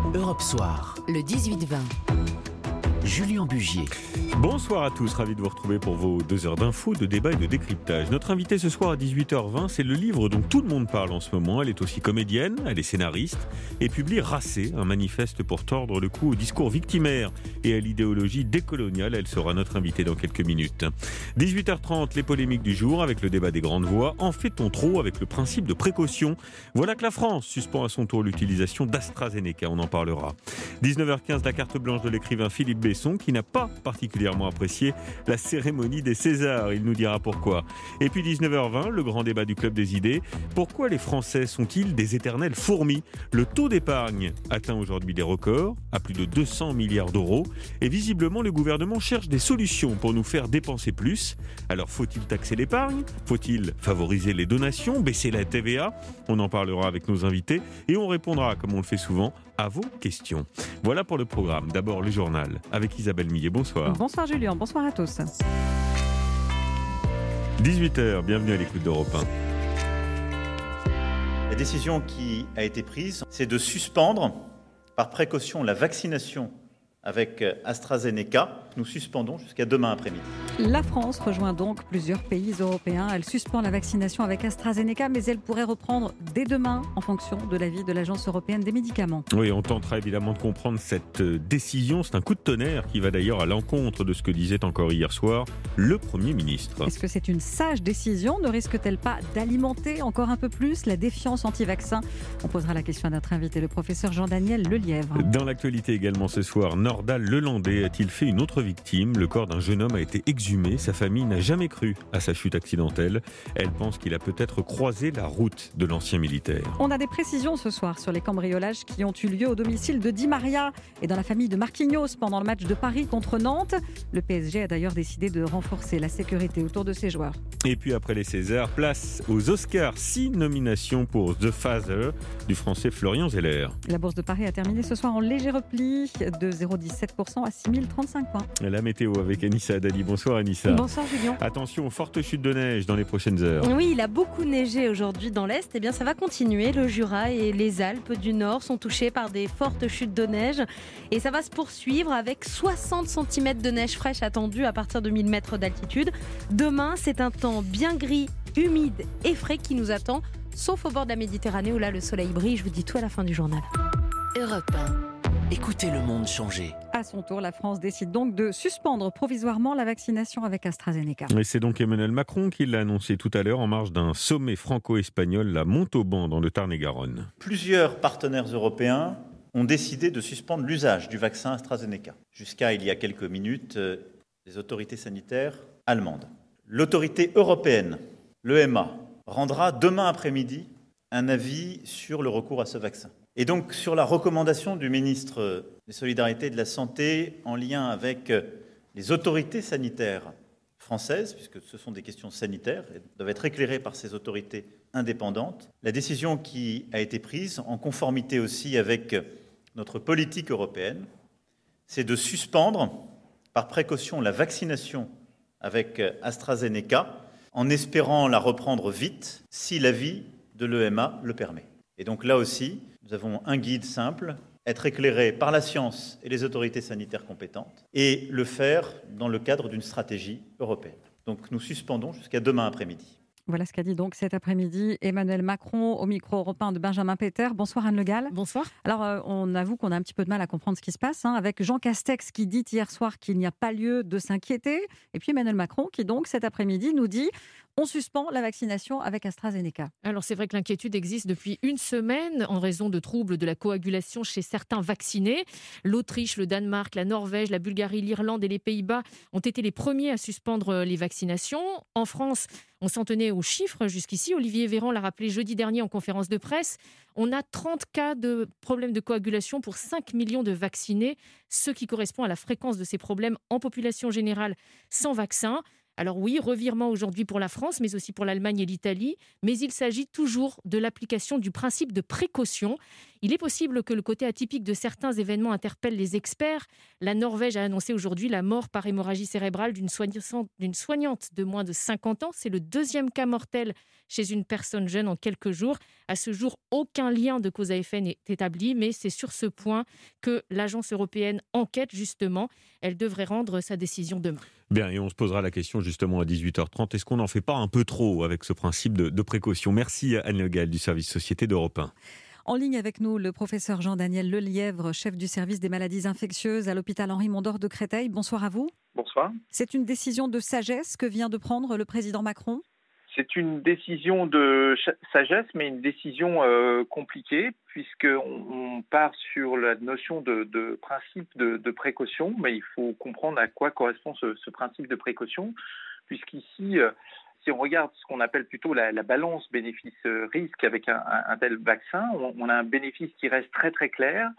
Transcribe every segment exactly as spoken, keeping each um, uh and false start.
Europe Soir, le dix-huit vingt. Julien Bugier. Bonsoir à tous, ravi de vous retrouver pour vos deux heures d'infos, de débat et de décryptage. Notre invitée ce soir à dix-huit heures vingt, c'est le livre dont tout le monde parle en ce moment. Elle est aussi comédienne, elle est scénariste et publie Racé, un manifeste pour tordre le cou au discours victimaire et à l'idéologie décoloniale. Elle sera notre invitée dans quelques minutes. dix-huit heures trente, les polémiques du jour avec le débat des grandes voix. En fait-on trop avec le principe de précaution? Voilà que la France suspend à son tour l'utilisation d'AstraZeneca, on en parlera. dix-neuf heures quinze, la carte blanche de l'écrivain Philippe Besson, qui n'a pas particulièrement apprécié la cérémonie des Césars. Il nous dira pourquoi. Et puis dix-neuf heures vingt, le grand débat du Club des idées. Pourquoi les Français sont-ils des éternelles fourmis? Le taux d'épargne atteint aujourd'hui des records, à plus de deux cents milliards d'euros. Et visiblement, le gouvernement cherche des solutions pour nous faire dépenser plus. Alors, faut-il taxer l'épargne? Faut-il favoriser les donations? Baisser la T V A? On en parlera avec nos invités. Et on répondra, comme on le fait souvent, à vos questions. Voilà pour le programme. D'abord, le journal avec Isabelle Millet. Bonsoir. Bonsoir Julien, bonsoir à tous. dix-huit heures, bienvenue à l'écoute d'Europe un. La décision qui a été prise, c'est de suspendre par précaution la vaccination avec AstraZeneca. Nous suspendons jusqu'à demain après-midi. La France rejoint donc plusieurs pays européens. Elle suspend la vaccination avec AstraZeneca, mais elle pourrait reprendre dès demain en fonction de l'avis de l'Agence européenne des médicaments. Oui, on tentera évidemment de comprendre cette décision. C'est un coup de tonnerre qui va d'ailleurs à l'encontre de ce que disait encore hier soir le Premier ministre. Est-ce que c'est une sage décision? Ne risque-t-elle pas d'alimenter encore un peu plus la défiance anti-vaccin? On posera la question à notre invité, le professeur Jean-Daniel Lelièvre. Dans l'actualité également ce soir, Nordal Lelandais a-t-il fait une autre victime? Le corps d'un jeune homme a été exhumé. Sa famille n'a jamais cru à sa chute accidentelle. Elle pense qu'il a peut-être croisé la route de l'ancien militaire. On a des précisions ce soir sur les cambriolages qui ont eu lieu au domicile de Di Maria et dans la famille de Marquinhos pendant le match de Paris contre Nantes. Le P S G a d'ailleurs décidé de renforcer la sécurité autour de ses joueurs. Et puis après les Césars, place aux Oscars. Six nominations pour The Father du français Florian Zeller. La Bourse de Paris a terminé ce soir en léger repli de zéro virgule dix-sept pour cent à six mille trente-cinq points. La météo avec Anissa Adali. Bonsoir Anissa. Bonsoir Julien. Attention aux fortes chutes de neige dans les prochaines heures. Oui, il a beaucoup neigé aujourd'hui dans l'Est. Eh bien, ça va continuer. Le Jura et les Alpes du Nord sont touchés par des fortes chutes de neige. Et ça va se poursuivre avec soixante centimètres de neige fraîche attendue à partir de mille mètres d'altitude. Demain, c'est un temps bien gris, humide et frais qui nous attend, sauf au bord de la Méditerranée où là, le soleil brille. Je vous dis tout à la fin du journal. Europe un. Écoutez le monde changer. À son tour, la France décide donc de suspendre provisoirement la vaccination avec AstraZeneca. Et c'est donc Emmanuel Macron qui l'a annoncé tout à l'heure en marge d'un sommet franco-espagnol à Montauban dans le Tarn-et-Garonne. Plusieurs partenaires européens ont décidé de suspendre l'usage du vaccin AstraZeneca. Jusqu'à il y a quelques minutes, les autorités sanitaires allemandes. L'autorité européenne, l'E M A, rendra demain après-midi un avis sur le recours à ce vaccin. Et donc, sur la recommandation du ministre des Solidarités et de la Santé en lien avec les autorités sanitaires françaises, puisque ce sont des questions sanitaires et doivent être éclairées par ces autorités indépendantes, la décision qui a été prise, en conformité aussi avec notre politique européenne, c'est de suspendre par précaution la vaccination avec AstraZeneca, en espérant la reprendre vite, si l'avis de l'E M A le permet. Et donc là aussi, nous avons un guide simple, être éclairé par la science et les autorités sanitaires compétentes, et le faire dans le cadre d'une stratégie européenne. Donc nous suspendons jusqu'à demain après-midi. Voilà ce qu'a dit donc cet après-midi Emmanuel Macron au micro européen de Benjamin Péter. Bonsoir Anne Le Gall. Bonsoir. Alors euh, on avoue qu'on a un petit peu de mal à comprendre ce qui se passe, hein, avec Jean Castex qui dit hier soir qu'il n'y a pas lieu de s'inquiéter, et puis Emmanuel Macron qui donc cet après-midi nous dit on suspend la vaccination avec AstraZeneca. Alors c'est vrai que l'inquiétude existe depuis une semaine en raison de troubles de la coagulation chez certains vaccinés. L'Autriche, le Danemark, la Norvège, la Bulgarie, l'Irlande et les Pays-Bas ont été les premiers à suspendre les vaccinations. En France, on s'en tenait aux chiffres jusqu'ici. Olivier Véran l'a rappelé jeudi dernier en conférence de presse. On a trente cas de problèmes de coagulation pour cinq millions de vaccinés, ce qui correspond à la fréquence de ces problèmes en population générale sans vaccin. Alors oui, revirement aujourd'hui pour la France, mais aussi pour l'Allemagne et l'Italie, mais il s'agit toujours de l'application du principe de précaution. Il est possible que le côté atypique de certains événements interpelle les experts. La Norvège a annoncé aujourd'hui la mort par hémorragie cérébrale d'une soignante, d'une soignante de moins de cinquante ans. C'est le deuxième cas mortel chez une personne jeune en quelques jours. À ce jour, aucun lien de cause à effet n'est établi, mais c'est sur ce point que l'agence européenne enquête justement. Elle devrait rendre sa décision demain. Bien, et on se posera la question justement à dix-huit heures trente. Est-ce qu'on n'en fait pas un peu trop avec ce principe de, de précaution ? Merci Anne Le Gall du service Société d'Europe un. En ligne avec nous, le professeur Jean-Daniel Lelièvre, chef du service des maladies infectieuses à l'hôpital Henri Mondor de Créteil. Bonsoir à vous. Bonsoir. C'est une décision de sagesse que vient de prendre le président Macron ? C'est une décision de sagesse, mais une décision euh, compliquée, puisqu'on on part sur la notion de, de principe de, de précaution, mais il faut comprendre à quoi correspond ce, ce principe de précaution, puisqu'ici, euh, si on regarde ce qu'on appelle plutôt la, la balance bénéfice-risque avec un, un, un tel vaccin, on, on a un bénéfice qui reste très très clair,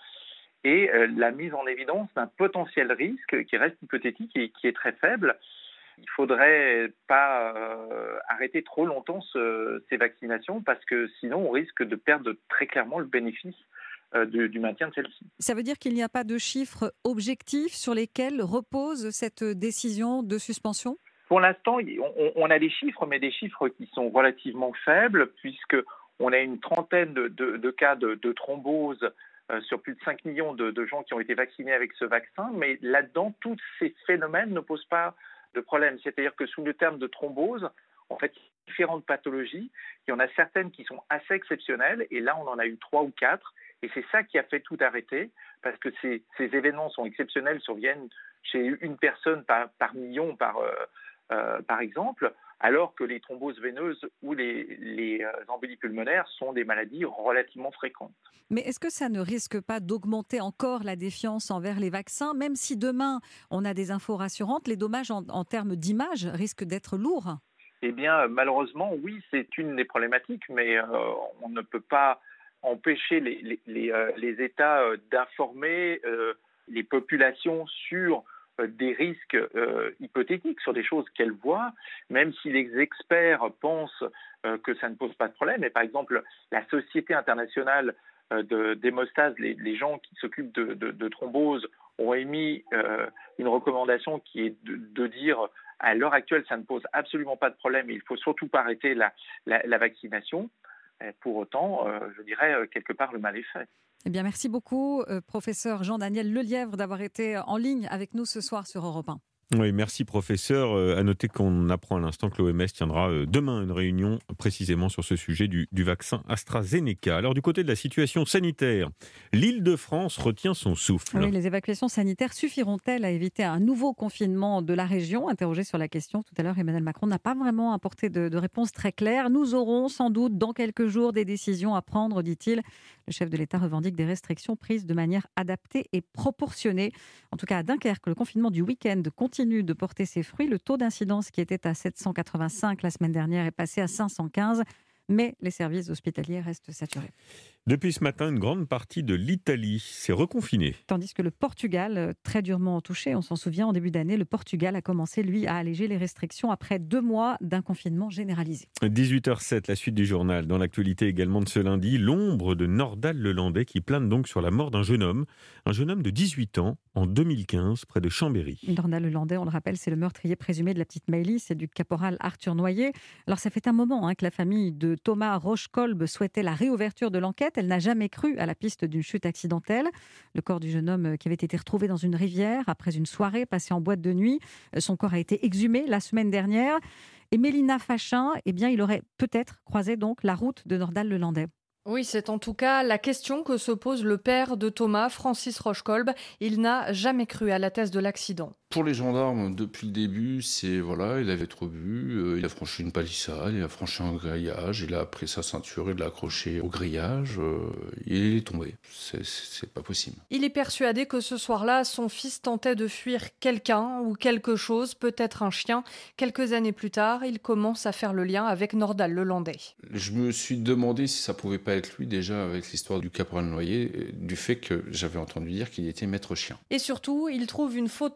et euh, la mise en évidence d'un potentiel risque qui reste hypothétique et qui est très faible. Il ne faudrait pas euh, arrêter trop longtemps ce, ces vaccinations parce que sinon on risque de perdre très clairement le bénéfice euh, du, du maintien de celle-ci. Ça veut dire qu'il n'y a pas de chiffres objectifs sur lesquels repose cette décision de suspension ? Pour l'instant, on, on a des chiffres, mais des chiffres qui sont relativement faibles puisqu'on a une trentaine de, de, de cas de, de thrombose euh, sur plus de cinq millions de, de gens qui ont été vaccinés avec ce vaccin. Mais là-dedans, tous ces phénomènes ne posent pas de problème, c'est-à-dire que sous le terme de thrombose, en fait, il y a différentes pathologies. Il y en a certaines qui sont assez exceptionnelles, et là, on en a eu trois ou quatre, et c'est ça qui a fait tout arrêter, parce que ces, ces événements sont exceptionnels, surviennent chez une personne par, par million, par, euh, euh, par exemple, alors que les thromboses veineuses ou les, les euh, embolies pulmonaires sont des maladies relativement fréquentes. Mais est-ce que ça ne risque pas d'augmenter encore la défiance envers les vaccins, même si demain on a des infos rassurantes, les dommages en, en termes d'image risquent d'être lourds ? Eh bien, malheureusement, oui, c'est une des problématiques, mais euh, on ne peut pas empêcher les, les, les, euh, les États euh, d'informer euh, les populations sur des risques euh, hypothétiques, sur des choses qu'elles voient, même si les experts pensent euh, que ça ne pose pas de problème. Et par exemple, la Société internationale euh, de, d'hémostase, les, les gens qui s'occupent de, de, de thrombose, ont émis euh, une recommandation qui est de, de dire à l'heure actuelle, ça ne pose absolument pas de problème et il ne faut surtout pas arrêter la, la, la vaccination. Et pour autant, euh, je dirais, quelque part, le mal est fait. Eh bien, merci beaucoup, euh, professeur Jean-Daniel Lelièvre, d'avoir été en ligne avec nous ce soir sur Europe un. Oui, merci professeur. Euh, à noter qu'on apprend à l'instant que l'O M S tiendra euh, demain une réunion précisément sur ce sujet du, du vaccin AstraZeneca. Alors du côté de la situation sanitaire, l'Île-de-France retient son souffle. Oui, les évacuations sanitaires suffiront-elles à éviter un nouveau confinement de la région ? Interrogé sur la question tout à l'heure, Emmanuel Macron n'a pas vraiment apporté de, de réponse très claire. Nous aurons sans doute dans quelques jours des décisions à prendre, dit-il. Le chef de l'État revendique des restrictions prises de manière adaptée et proportionnée. En tout cas, à Dunkerque, le confinement du week-end continue de porter ses fruits. Le taux d'incidence qui était à sept cent quatre-vingt-cinq la semaine dernière est passé à cinq cent quinze, mais les services hospitaliers restent saturés. Depuis ce matin, une grande partie de l'Italie s'est reconfinée. Tandis que le Portugal, très durement touché, on s'en souvient, en début d'année, le Portugal a commencé, lui, à alléger les restrictions après deux mois d'un confinement généralisé. dix-huit heures zéro sept, la suite du journal. Dans l'actualité également de ce lundi, l'ombre de Nordal Lelandais qui plane donc sur la mort d'un jeune homme, un jeune homme de dix-huit ans, en deux mille quinze, près de Chambéry. Nordal Lelandais, on le rappelle, c'est le meurtrier présumé de la petite Maëlys, c'est du caporal Arthur Noyer. Alors ça fait un moment hein, que la famille de Thomas Rochekolb souhaitait la réouverture de l'enquête. Elle n'a jamais cru à la piste d'une chute accidentelle. Le corps du jeune homme qui avait été retrouvé dans une rivière après une soirée passée en boîte de nuit. Son corps a été exhumé la semaine dernière. Et Mélina Fachin, eh bien, il aurait peut-être croisé donc la route de Nordal Lelandais. Oui, c'est en tout cas la question que se pose le père de Thomas, Francis Rochekolb. Il n'a jamais cru à la thèse de l'accident. Pour les gendarmes, depuis le début, c'est voilà, il avait trop bu, euh, il a franchi une palissade, il a franchi un grillage, il a pris sa ceinture, il l'a accroché au grillage, euh, et il est tombé. C'est, c'est pas possible. Il est persuadé que ce soir-là, son fils tentait de fuir quelqu'un ou quelque chose, peut-être un chien. Quelques années plus tard, il commence à faire le lien avec Nordal Lelandais. Je me suis demandé si ça pouvait pas être lui déjà avec l'histoire du caporal Noyer, du fait que j'avais entendu dire qu'il était maître chien. Et surtout, il trouve une photo de Nordal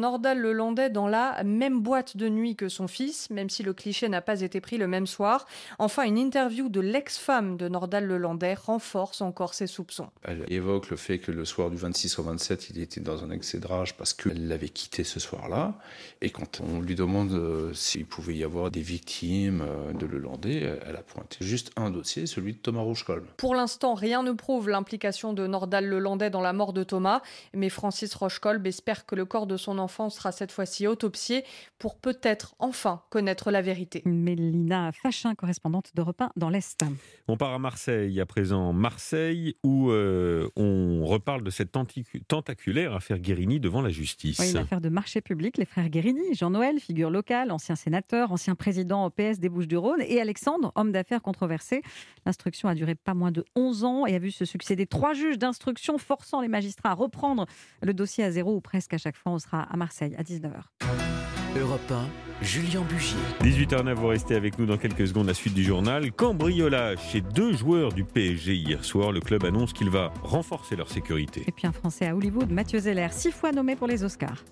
Nordal-Lelandais dans la même boîte de nuit que son fils, même si le cliché n'a pas été pris le même soir. Enfin, une interview de l'ex-femme de Nordal-Lelandais renforce encore ses soupçons. Elle évoque le fait que le soir du vingt-six au vingt-sept, il était dans un excès de rage parce qu'elle l'avait quitté ce soir-là. Et quand on lui demande euh, s'il pouvait y avoir des victimes euh, de Lelandais, elle a pointé juste un dossier, celui de Thomas Rochekolm. Pour l'instant, rien ne prouve l'implication de Nordal-Lelandais dans la mort de Thomas, mais Francis Rochekolm espère que le corps de son enfant sera cette fois-ci autopsié pour peut-être enfin connaître la vérité. Mélina Fachin, correspondante d'Europe un dans l'Est. On part à Marseille, à présent Marseille, où euh, on reparle de cette tenticu- tentaculaire affaire Guérini devant la justice. Oui, l'affaire de marché public, les frères Guérini, Jean-Noël, figure locale, ancien sénateur, ancien président au P S des Bouches-du-Rhône, et Alexandre, homme d'affaires controversé. L'instruction a duré pas moins de onze ans et a vu se succéder trois juges d'instruction, forçant les magistrats à reprendre le dossier à zéro ou presque à chaque fois. On sera à Marseille à dix-neuf heures. Europe un, Julien Bugier. dix-huit heures neuf, vous restez avec nous dans quelques secondes, la suite du journal. Cambriolage chez deux joueurs du P S G hier soir. Le club annonce qu'il va renforcer leur sécurité. Et puis un Français à Hollywood, Mathieu Zeller, six fois nommé pour les Oscars.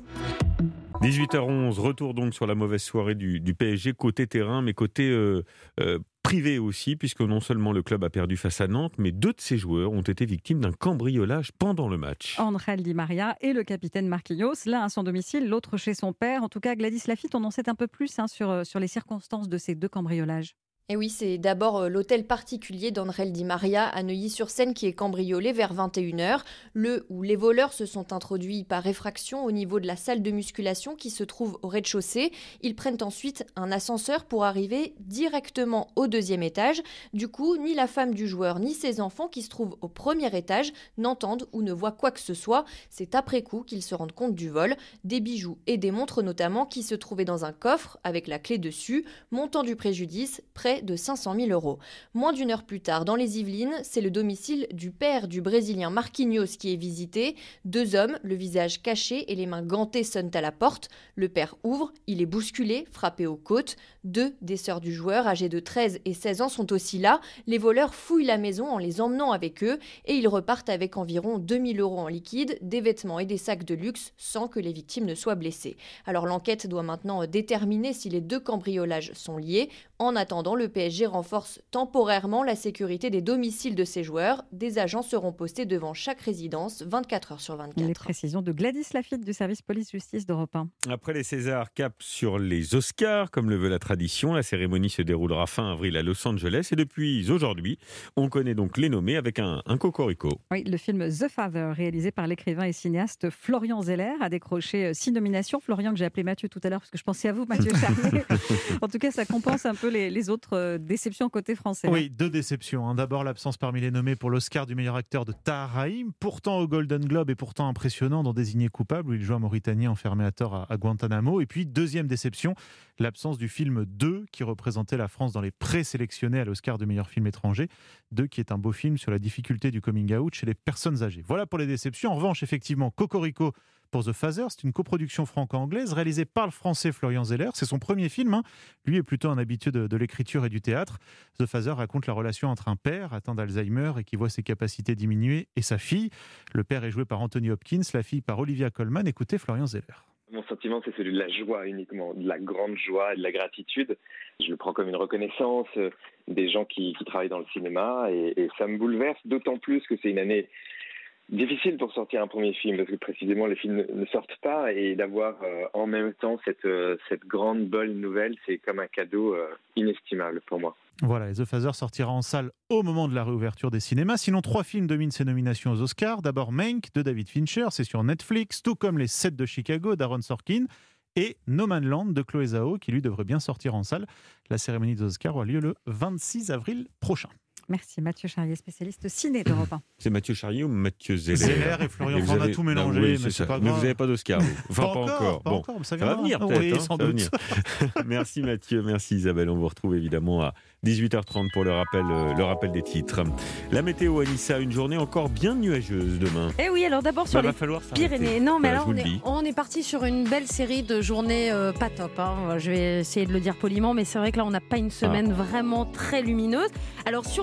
dix-huit heures onze, retour donc sur la mauvaise soirée du, du P S G côté terrain, mais côté euh, euh, privé aussi, puisque non seulement le club a perdu face à Nantes, mais deux de ses joueurs ont été victimes d'un cambriolage pendant le match. Angel Di Maria et le capitaine Marquinhos, l'un à son domicile, l'autre chez son père. En tout cas, Gladys Lafitte, on en sait un peu plus hein, sur, sur les circonstances de ces deux cambriolages. Et oui, c'est d'abord l'hôtel particulier d'Angel Di Maria à Neuilly-sur-Seine qui est cambriolé vers vingt et une heures, le où les voleurs se sont introduits par effraction au niveau de la salle de musculation qui se trouve au rez-de-chaussée. Ils prennent ensuite un ascenseur pour arriver directement au deuxième étage. Du coup, ni la femme du joueur ni ses enfants qui se trouvent au premier étage n'entendent ou ne voient quoi que ce soit. C'est après coup qu'ils se rendent compte du vol. Des bijoux et des montres notamment qui se trouvaient dans un coffre avec la clé dessus, montant du préjudice près de cinq cent mille euros. Moins d'une heure plus tard, dans les Yvelines, c'est le domicile du père du Brésilien Marquinhos qui est visité. Deux hommes, le visage caché et les mains gantées, sonnent à la porte. Le père ouvre, il est bousculé, frappé aux côtes. Deux des sœurs du joueur, âgées de treize et seize ans, sont aussi là. Les voleurs fouillent la maison en les emmenant avec eux et ils repartent avec environ deux mille euros en liquide, des vêtements et des sacs de luxe sans que les victimes ne soient blessées. Alors l'enquête doit maintenant déterminer si les deux cambriolages sont liés. En attendant, le P S G renforce temporairement la sécurité des domiciles de ses joueurs. Des agents seront postés devant chaque résidence vingt-quatre heures sur vingt-quatre. Les précisions de Gladys Lafitte du service police-justice d'Europe un. Après les Césars, cap sur les Oscars, comme le veut la tradition. La cérémonie se déroulera fin avril à Los Angeles et depuis aujourd'hui, on connaît donc les nommés avec un, un cocorico. Oui, le film The Father, réalisé par l'écrivain et cinéaste Florian Zeller, a décroché six nominations. Florian, que j'ai appelé Mathieu tout à l'heure parce que je pensais à vous, Mathieu Charnier. En tout cas, ça compense un peu les, les autres déceptions côté français. Oui, deux déceptions. Hein. D'abord, l'absence parmi les nommés pour l'Oscar du meilleur acteur de Tahar Rahim, pourtant au Golden Globe et pourtant impressionnant dans Désigné coupable, où il joue un Mauritanien enfermé à tort à, à Guantanamo. Et puis, deuxième déception, l'absence du film deux, qui représentait la France dans les présélectionnés à l'Oscar du meilleur film étranger. deux, qui est un beau film sur la difficulté du coming out chez les personnes âgées. Voilà pour les déceptions. En revanche, effectivement, Cocorico pour The Father, c'est une coproduction franco-anglaise réalisée par le français Florian Zeller. C'est son premier film. Hein. Lui est plutôt un habitué de, de l'écriture et du théâtre. The Father raconte la relation entre un père atteint d'Alzheimer et qui voit ses capacités diminuer et sa fille. Le père est joué par Anthony Hopkins, la fille par Olivia Colman. Écoutez Florian Zeller. Mon sentiment, c'est celui de la joie uniquement, de la grande joie et de la gratitude. Je le prends comme une reconnaissance des gens qui, qui travaillent dans le cinéma et, et ça me bouleverse d'autant plus que c'est une année difficile pour sortir un premier film parce que précisément les films ne sortent pas et d'avoir euh, en même temps cette, euh, cette grande bonne nouvelle, c'est comme un cadeau euh, inestimable pour moi. Voilà, et The Father sortira en salle au moment de la réouverture des cinémas. Sinon, trois films dominent ses nominations aux Oscars. D'abord Mank de David Fincher, c'est sur Netflix, tout comme Les Sept de Chicago d'Aaron Sorkin et No Man's Land de Chloé Zhao qui lui devrait bien sortir en salle. La cérémonie des Oscars aura lieu le vingt-six avril prochain. Merci Mathieu Charrier, spécialiste ciné d'Europe un. C'est Mathieu Charrier ou Mathieu Zeller Zeller et Florian, et on avez... a tout mélangé, non, oui, mais c'est c'est ça. pas grave. Mais vous n'avez pas d'Oscar, vous. Enfin, pas, pas encore. encore. Pas bon, encore, ça, ça va venir peut-être. Oui, hein, sans ça doute. Va merci Mathieu, merci Isabelle. On vous retrouve évidemment à dix-huit heures trente pour le rappel, euh, le rappel des titres. La météo, Anissa, une journée encore bien nuageuse demain. Eh oui, alors d'abord sur bah, les va falloir Pyrénées. Non, mais voilà, alors on est, on est parti sur une belle série de journées euh, pas top. Hein. Je vais essayer de le dire poliment, mais c'est vrai que là on n'a pas une semaine ah. vraiment très lumineuse. Alors sur les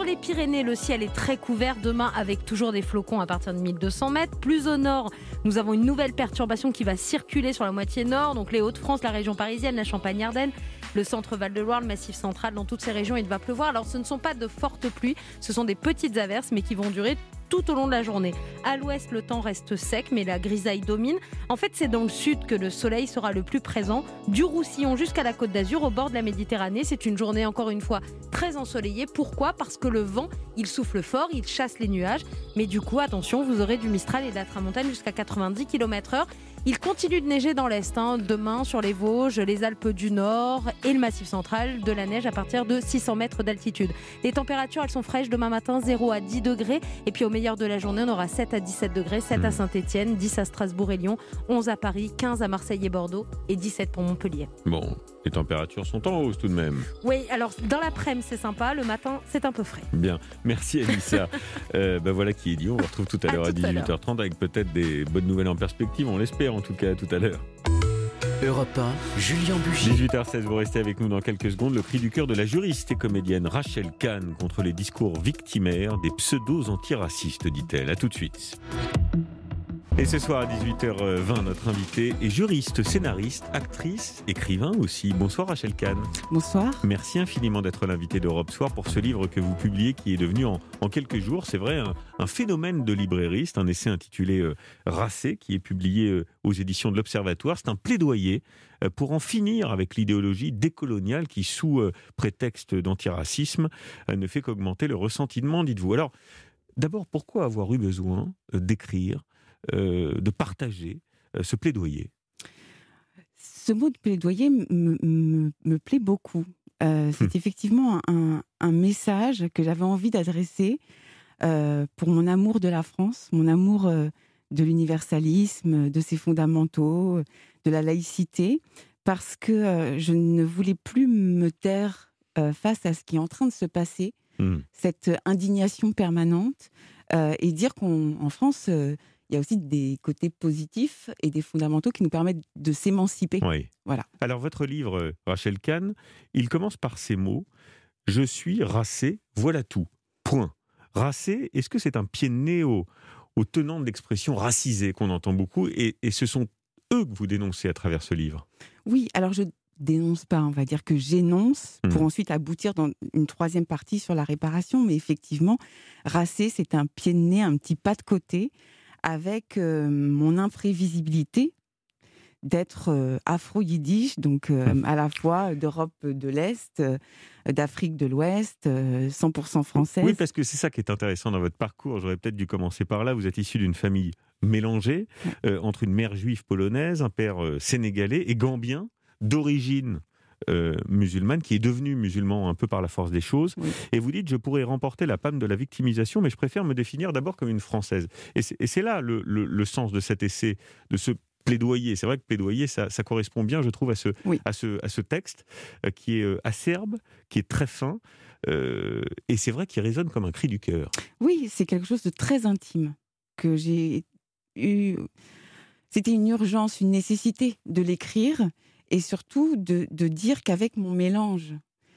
les Pyrénées, le ciel est très couvert demain avec toujours des flocons à partir de mille deux cents mètres. Plus au nord, nous avons une nouvelle perturbation qui va circuler sur la moitié nord, donc les Hauts-de-France, la région parisienne, la Champagne-Ardenne, le centre Val-de-Loire, le Massif central. Dans toutes ces régions, il va pleuvoir. Alors ce ne sont pas de fortes pluies, ce sont des petites averses, mais qui vont durer tout au long de la journée. À l'ouest, le temps reste sec, mais la grisaille domine. En fait, c'est dans le sud que le soleil sera le plus présent, du Roussillon jusqu'à la Côte d'Azur, au bord de la Méditerranée. C'est une journée, encore une fois, très ensoleillée. Pourquoi ? Parce que le vent, il souffle fort, il chasse les nuages. Mais du coup, attention, vous aurez du Mistral et de la Tramontane jusqu'à quatre-vingt-dix kilomètres heure. Il continue de neiger dans l'Est, hein. Demain sur les Vosges, les Alpes du Nord et le Massif central, de la neige à partir de six cents mètres d'altitude. Les températures, elles sont fraîches demain matin, zéro à dix degrés. Et puis au meilleur de la journée, on aura sept à dix-sept degrés, sept à Saint-Etienne, dix à Strasbourg et Lyon, onze à Paris, quinze à Marseille et Bordeaux et dix-sept pour Montpellier. Bon, les températures sont en hausse tout de même. Oui, alors dans l'après-midi, c'est sympa, le matin, c'est un peu frais. Bien, merci Anissa. euh, ben voilà qui est dit, on vous retrouve tout à l'heure à, à dix-huit heures trente avec peut-être des bonnes nouvelles en perspective, on l'espère en tout cas, tout à l'heure. Europe un, Julien Bugier. dix-huit heures seize, vous restez avec nous dans quelques secondes. Le cri du cœur de la juriste et comédienne Rachel Kahn contre les discours victimaires des pseudos antiracistes, dit-elle. À tout de suite. Et ce soir à dix-huit heures vingt, notre invitée est juriste, scénariste, actrice, écrivain aussi. Bonsoir Rachel Kahn. Bonsoir. Merci infiniment d'être l'invitée d'Europe Soir pour ce livre que vous publiez qui est devenu en, en quelques jours, c'est vrai, un, un phénomène de librairiste, un essai intitulé euh, Racé qui est publié euh, aux éditions de l'Observatoire. C'est un plaidoyer euh, pour en finir avec l'idéologie décoloniale qui, sous euh, prétexte d'antiracisme, euh, ne fait qu'augmenter le ressentiment, dites-vous. Alors, d'abord, pourquoi avoir eu besoin euh, d'écrire Euh, de partager euh, ce plaidoyer? Ce mot de plaidoyer me, me, me plaît beaucoup. Euh, c'est hum. effectivement un, un message que j'avais envie d'adresser euh, pour mon amour de la France, mon amour euh, de l'universalisme, de ses fondamentaux, de la laïcité, parce que euh, je ne voulais plus me taire euh, face à ce qui est en train de se passer, hum. cette indignation permanente, euh, et dire qu'en France... Euh, il y a aussi des côtés positifs et des fondamentaux qui nous permettent de s'émanciper. Oui. Voilà. Alors, votre livre, Rachel Kahn, il commence par ces mots « Je suis racé, voilà tout. Point. » Racé, est-ce que c'est un pied de nez aux, aux tenants de l'expression racisé qu'on entend beaucoup et, et ce sont eux que vous dénoncez à travers ce livre? Oui, alors je dénonce pas, on va dire que j'énonce mmh. pour ensuite aboutir dans une troisième partie sur la réparation. Mais effectivement, racé, c'est un pied de nez, un petit pas de côté avec euh, mon imprévisibilité d'être euh, afro-yiddish, donc euh, à la fois d'Europe de l'Est, euh, d'Afrique de l'Ouest, euh, cent pour cent française. Oui, parce que c'est ça qui est intéressant dans votre parcours. J'aurais peut-être dû commencer par là. Vous êtes issu d'une famille mélangée, euh, entre une mère juive polonaise, un père euh, sénégalais et gambien, d'origine Euh, musulmane, qui est devenue musulman un peu par la force des choses. Oui. Et vous dites, je pourrais remporter la palme de la victimisation, mais je préfère me définir d'abord comme une Française. Et c'est, et c'est là le, le, le sens de cet essai, de ce plaidoyer. C'est vrai que plaidoyer, ça, ça correspond bien, je trouve, à ce, oui. à ce, à ce texte euh, qui est euh, acerbe, qui est très fin, euh, et c'est vrai qu'il résonne comme un cri du cœur. Oui, c'est quelque chose de très intime que j'ai eu. C'était une urgence, une nécessité de l'écrire. Et surtout de, de dire qu'avec mon mélange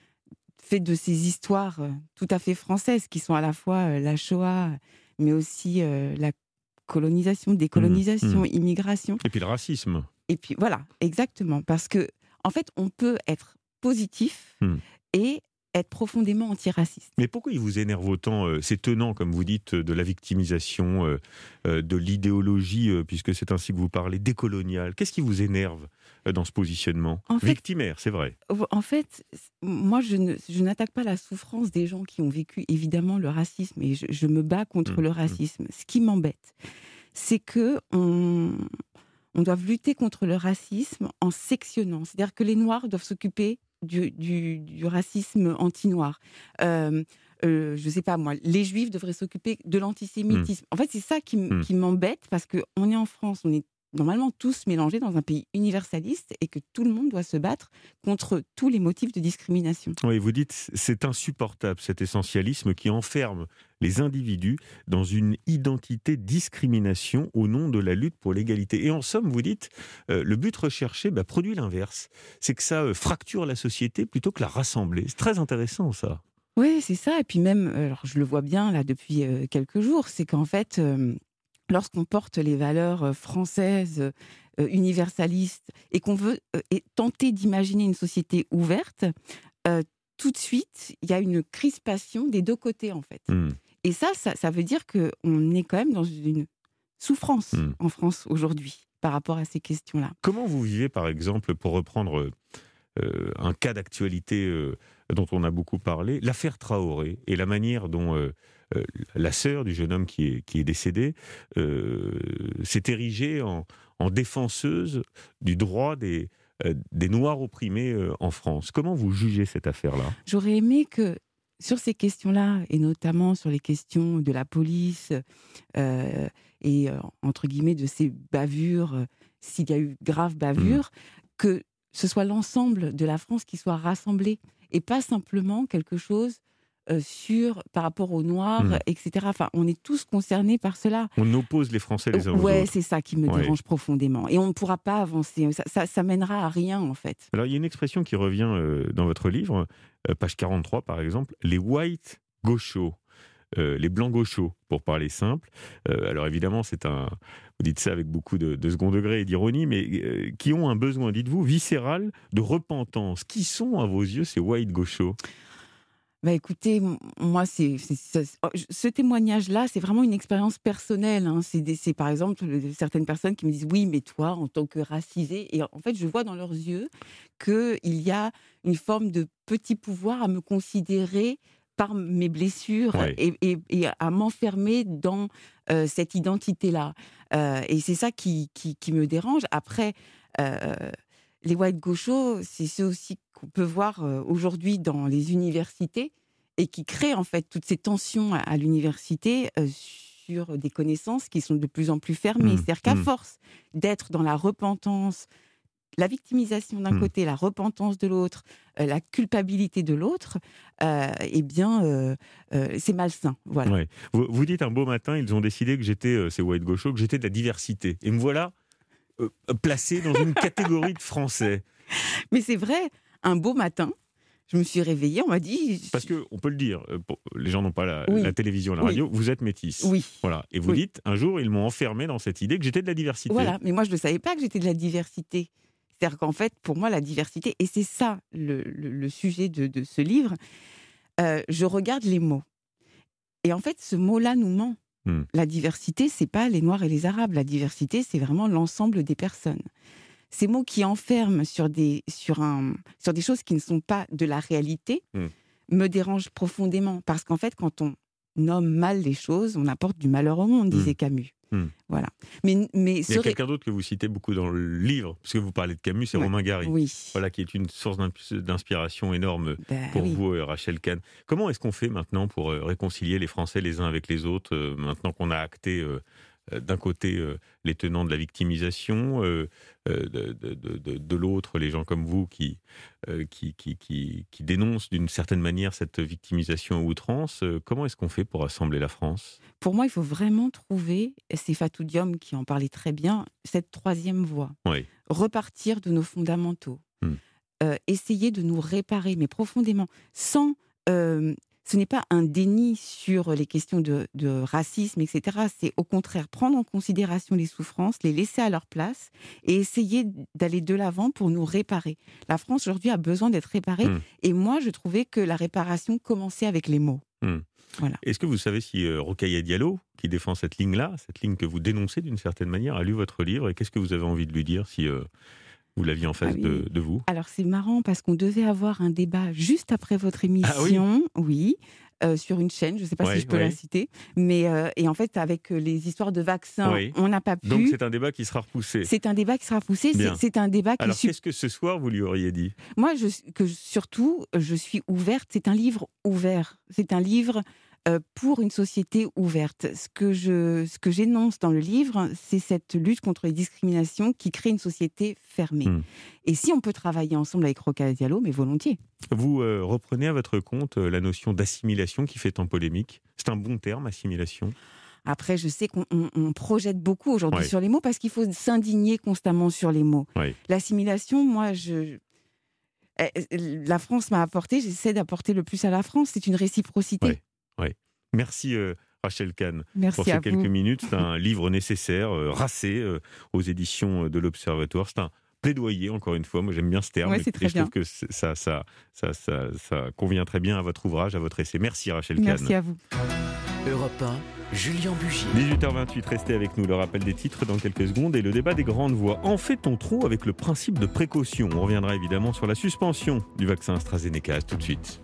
fait de ces histoires tout à fait françaises, qui sont à la fois la Shoah, mais aussi la colonisation, décolonisation, mmh, mmh. immigration. Et puis le racisme. Et puis voilà, exactement. Parce que, en fait, on peut être positif mmh. et être profondément antiraciste. Mais pourquoi il vous énerve autant euh, ces tenants, comme vous dites, de la victimisation, euh, euh, de l'idéologie, euh, puisque c'est ainsi que vous parlez, décoloniale? Qu'est-ce qui vous énerve euh, dans ce positionnement en fait, victimaire, c'est vrai? En fait, moi, je, ne, je n'attaque pas la souffrance des gens qui ont vécu, évidemment, le racisme, et je, je me bats contre mmh, le racisme. Mmh. Ce qui m'embête, c'est que on, on doit lutter contre le racisme en sectionnant. C'est-à-dire que les Noirs doivent s'occuper Du, du, du racisme anti-noir. Euh, euh, je ne sais pas, moi, les Juifs devraient s'occuper de l'antisémitisme. Mmh. En fait, c'est ça qui, mmh. qui m'embête, parce qu'on est en France, on est normalement tous mélangés dans un pays universaliste et que tout le monde doit se battre contre tous les motifs de discrimination. Oui, vous dites, c'est insupportable, cet essentialisme qui enferme les individus dans une identité discrimination au nom de la lutte pour l'égalité. Et en somme, vous dites, euh, le but recherché bah, produit l'inverse. C'est que ça euh, fracture la société plutôt que la rassembler. C'est très intéressant, ça. Oui, c'est ça. Et puis même, alors je le vois bien là depuis euh, quelques jours, c'est qu'en fait, euh, lorsqu'on porte les valeurs euh, françaises, euh, universalistes, et qu'on veut euh, et tenter d'imaginer une société ouverte, euh, tout de suite, il y a une crispation des deux côtés, en fait. Mmh. Et ça, ça, ça veut dire qu'on est quand même dans une souffrance Mmh. en France aujourd'hui par rapport à ces questions-là. Comment vous vivez, par exemple, pour reprendre euh, un cas d'actualité euh, dont on a beaucoup parlé, l'affaire Traoré et la manière dont euh, euh, la sœur du jeune homme qui est, qui est décédé euh, s'est érigée en, en défenseuse du droit des, euh, des Noirs opprimés euh, en France. Comment vous jugez cette affaire-là ? J'aurais aimé que, sur ces questions-là, et notamment sur les questions de la police euh, et, euh, entre guillemets, de ces bavures, euh, s'il y a eu grave bavure, mmh. que ce soit l'ensemble de la France qui soit rassemblé et pas simplement quelque chose euh, sur, par rapport aux Noirs, mmh. et cetera. Enfin, on est tous concernés par cela. On oppose les Français les uns aux ouais, autres. C'est ça qui me ouais. dérange profondément. Et on ne pourra pas avancer. Ça, ça, ça mènera à rien, en fait. Alors, il y a une expression qui revient euh, dans votre livre, euh, page quarante-trois, par exemple, les white gauchos. Euh, les blancs gauchos, pour parler simple. Euh, alors évidemment, c'est un, vous dites ça avec beaucoup de, de second degré et d'ironie, mais euh, qui ont un besoin, dites-vous, viscéral de repentance. Qui sont, à vos yeux, ces white gauchos ? Bah écoutez, moi, c'est, c'est, c'est, ce témoignage-là, c'est vraiment une expérience personnelle. Hein. C'est, des, c'est par exemple certaines personnes qui me disent « Oui, mais toi, en tant que racisé… » Et en fait, je vois dans leurs yeux qu'il y a une forme de petit pouvoir à me considérer par mes blessures ouais. et, et, et à m'enfermer dans euh, cette identité-là. Euh, et c'est ça qui, qui, qui me dérange. Après, euh, les white gauchos, c'est ceux aussi qu'on peut voir euh, aujourd'hui dans les universités et qui créent en fait toutes ces tensions à, à l'université euh, sur des connaissances qui sont de plus en plus fermées. Mmh. C'est-à-dire qu'à mmh. force d'être dans la repentance, la victimisation d'un mmh. côté, la repentance de l'autre, euh, la culpabilité de l'autre, euh, eh bien, euh, euh, c'est malsain. Voilà. Ouais. Vous, vous dites un beau matin, ils ont décidé que j'étais, euh, ces white gauchos, que j'étais de la diversité. Et me voilà euh, placé dans une catégorie de Français. Mais c'est vrai, un beau matin, je me suis réveillée, on m'a dit… Parce qu'on peut le dire, les gens n'ont pas la, oui. la télévision, la oui. radio, vous êtes métisse. Oui. Voilà. Et vous oui. dites, un jour, ils m'ont enfermé dans cette idée que j'étais de la diversité. Voilà, mais moi, je ne savais pas que j'étais de la diversité. C'est-à-dire qu'en fait, pour moi, la diversité, et c'est ça le, le, le sujet de, de ce livre, euh, je regarde les mots. Et en fait, ce mot-là nous ment. Hmm. La diversité, c'est pas les Noirs et les Arabes. La diversité, c'est vraiment l'ensemble des personnes. Ces mots qui enferment sur des, sur un, sur des choses qui ne sont pas de la réalité hmm. me dérangent profondément. Parce qu'en fait, quand on nomme mal les choses, on apporte du malheur au monde, disait hmm. Camus. Mmh. Voilà. Mais, mais il y a quelqu'un d'autre que vous citez beaucoup dans le livre, parce que vous parlez de Camus, c'est ouais. Romain Gary. Oui. Voilà, qui est une source d'inspiration énorme ben, pour oui. vous, Rachel Kahn. Comment est-ce qu'on fait maintenant pour réconcilier les Français les uns avec les autres, euh, maintenant qu'on a acté euh, d'un côté euh, les tenants de la victimisation, euh, euh, de, de, de, de l'autre les gens comme vous qui, euh, qui, qui, qui, qui dénoncent d'une certaine manière cette victimisation à outrance. Euh, comment est-ce qu'on fait pour rassembler la France ? Pour moi, il faut vraiment trouver, c'est Fatou Diom qui en parlait très bien, cette troisième voie. Oui. Repartir de nos fondamentaux. Hmm. Euh, essayer de nous réparer, mais profondément, sans... Euh, ce n'est pas un déni sur les questions de, de racisme, et cetera. C'est au contraire prendre en considération les souffrances, les laisser à leur place et essayer d'aller de l'avant pour nous réparer. La France, aujourd'hui, a besoin d'être réparée. Mmh. Et moi, je trouvais que la réparation commençait avec les mots. Mmh. Voilà. Est-ce que vous savez si euh, Rokhaya Diallo, qui défend cette ligne-là, cette ligne que vous dénoncez d'une certaine manière, a lu votre livre et qu'est-ce que vous avez envie de lui dire si... Euh... Vous l'aviez en face ah oui. de, de vous. Alors c'est marrant parce qu'on devait avoir un débat juste après votre émission, ah oui, oui euh, sur une chaîne, je ne sais pas ouais, si je peux ouais. la citer, mais euh, et en fait avec les histoires de vaccins, oui. on n'a pas pu. Donc c'est un débat qui sera repoussé. C'est un débat qui sera repoussé. C'est, c'est un débat qui. Alors qu'est-ce que ce soir vous lui auriez dit ? Moi, je, que surtout, je suis ouverte. C'est un livre ouvert. C'est un livre. Euh, pour une société ouverte. Ce que, je, ce que j'énonce dans le livre, c'est cette lutte contre les discriminations qui crée une société fermée. Mmh. Et si on peut travailler ensemble avec Rokhaya Diallo, mais volontiers. Vous euh, reprenez à votre compte euh, la notion d'assimilation qui fait tant polémique. C'est un bon terme, assimilation ? Après, je sais qu'on on, on projette beaucoup aujourd'hui ouais. sur les mots parce qu'il faut s'indigner constamment sur les mots. Ouais. L'assimilation, moi, je... La France m'a apporté, j'essaie d'apporter le plus à la France. C'est une réciprocité. Oui, oui. Merci euh, Rachel Kahn Merci pour ces à quelques vous. minutes. C'est un livre nécessaire, euh, racé, euh, aux éditions de l'Observatoire. C'est un plaidoyer, encore une fois. Moi, j'aime bien ce terme. Ouais, c'est et très je bien. trouve que c'est- ça, ça, ça, ça, ça convient très bien à votre ouvrage, à votre essai. Merci Rachel Kahn. Merci à vous. Europe un, Julien Bugier. dix-huit heures vingt-huit, restez avec nous. Le rappel des titres dans quelques secondes et le débat des grandes voix. En fait-on trop avec le principe de précaution? On reviendra évidemment sur la suspension du vaccin AstraZeneca. Tout de suite.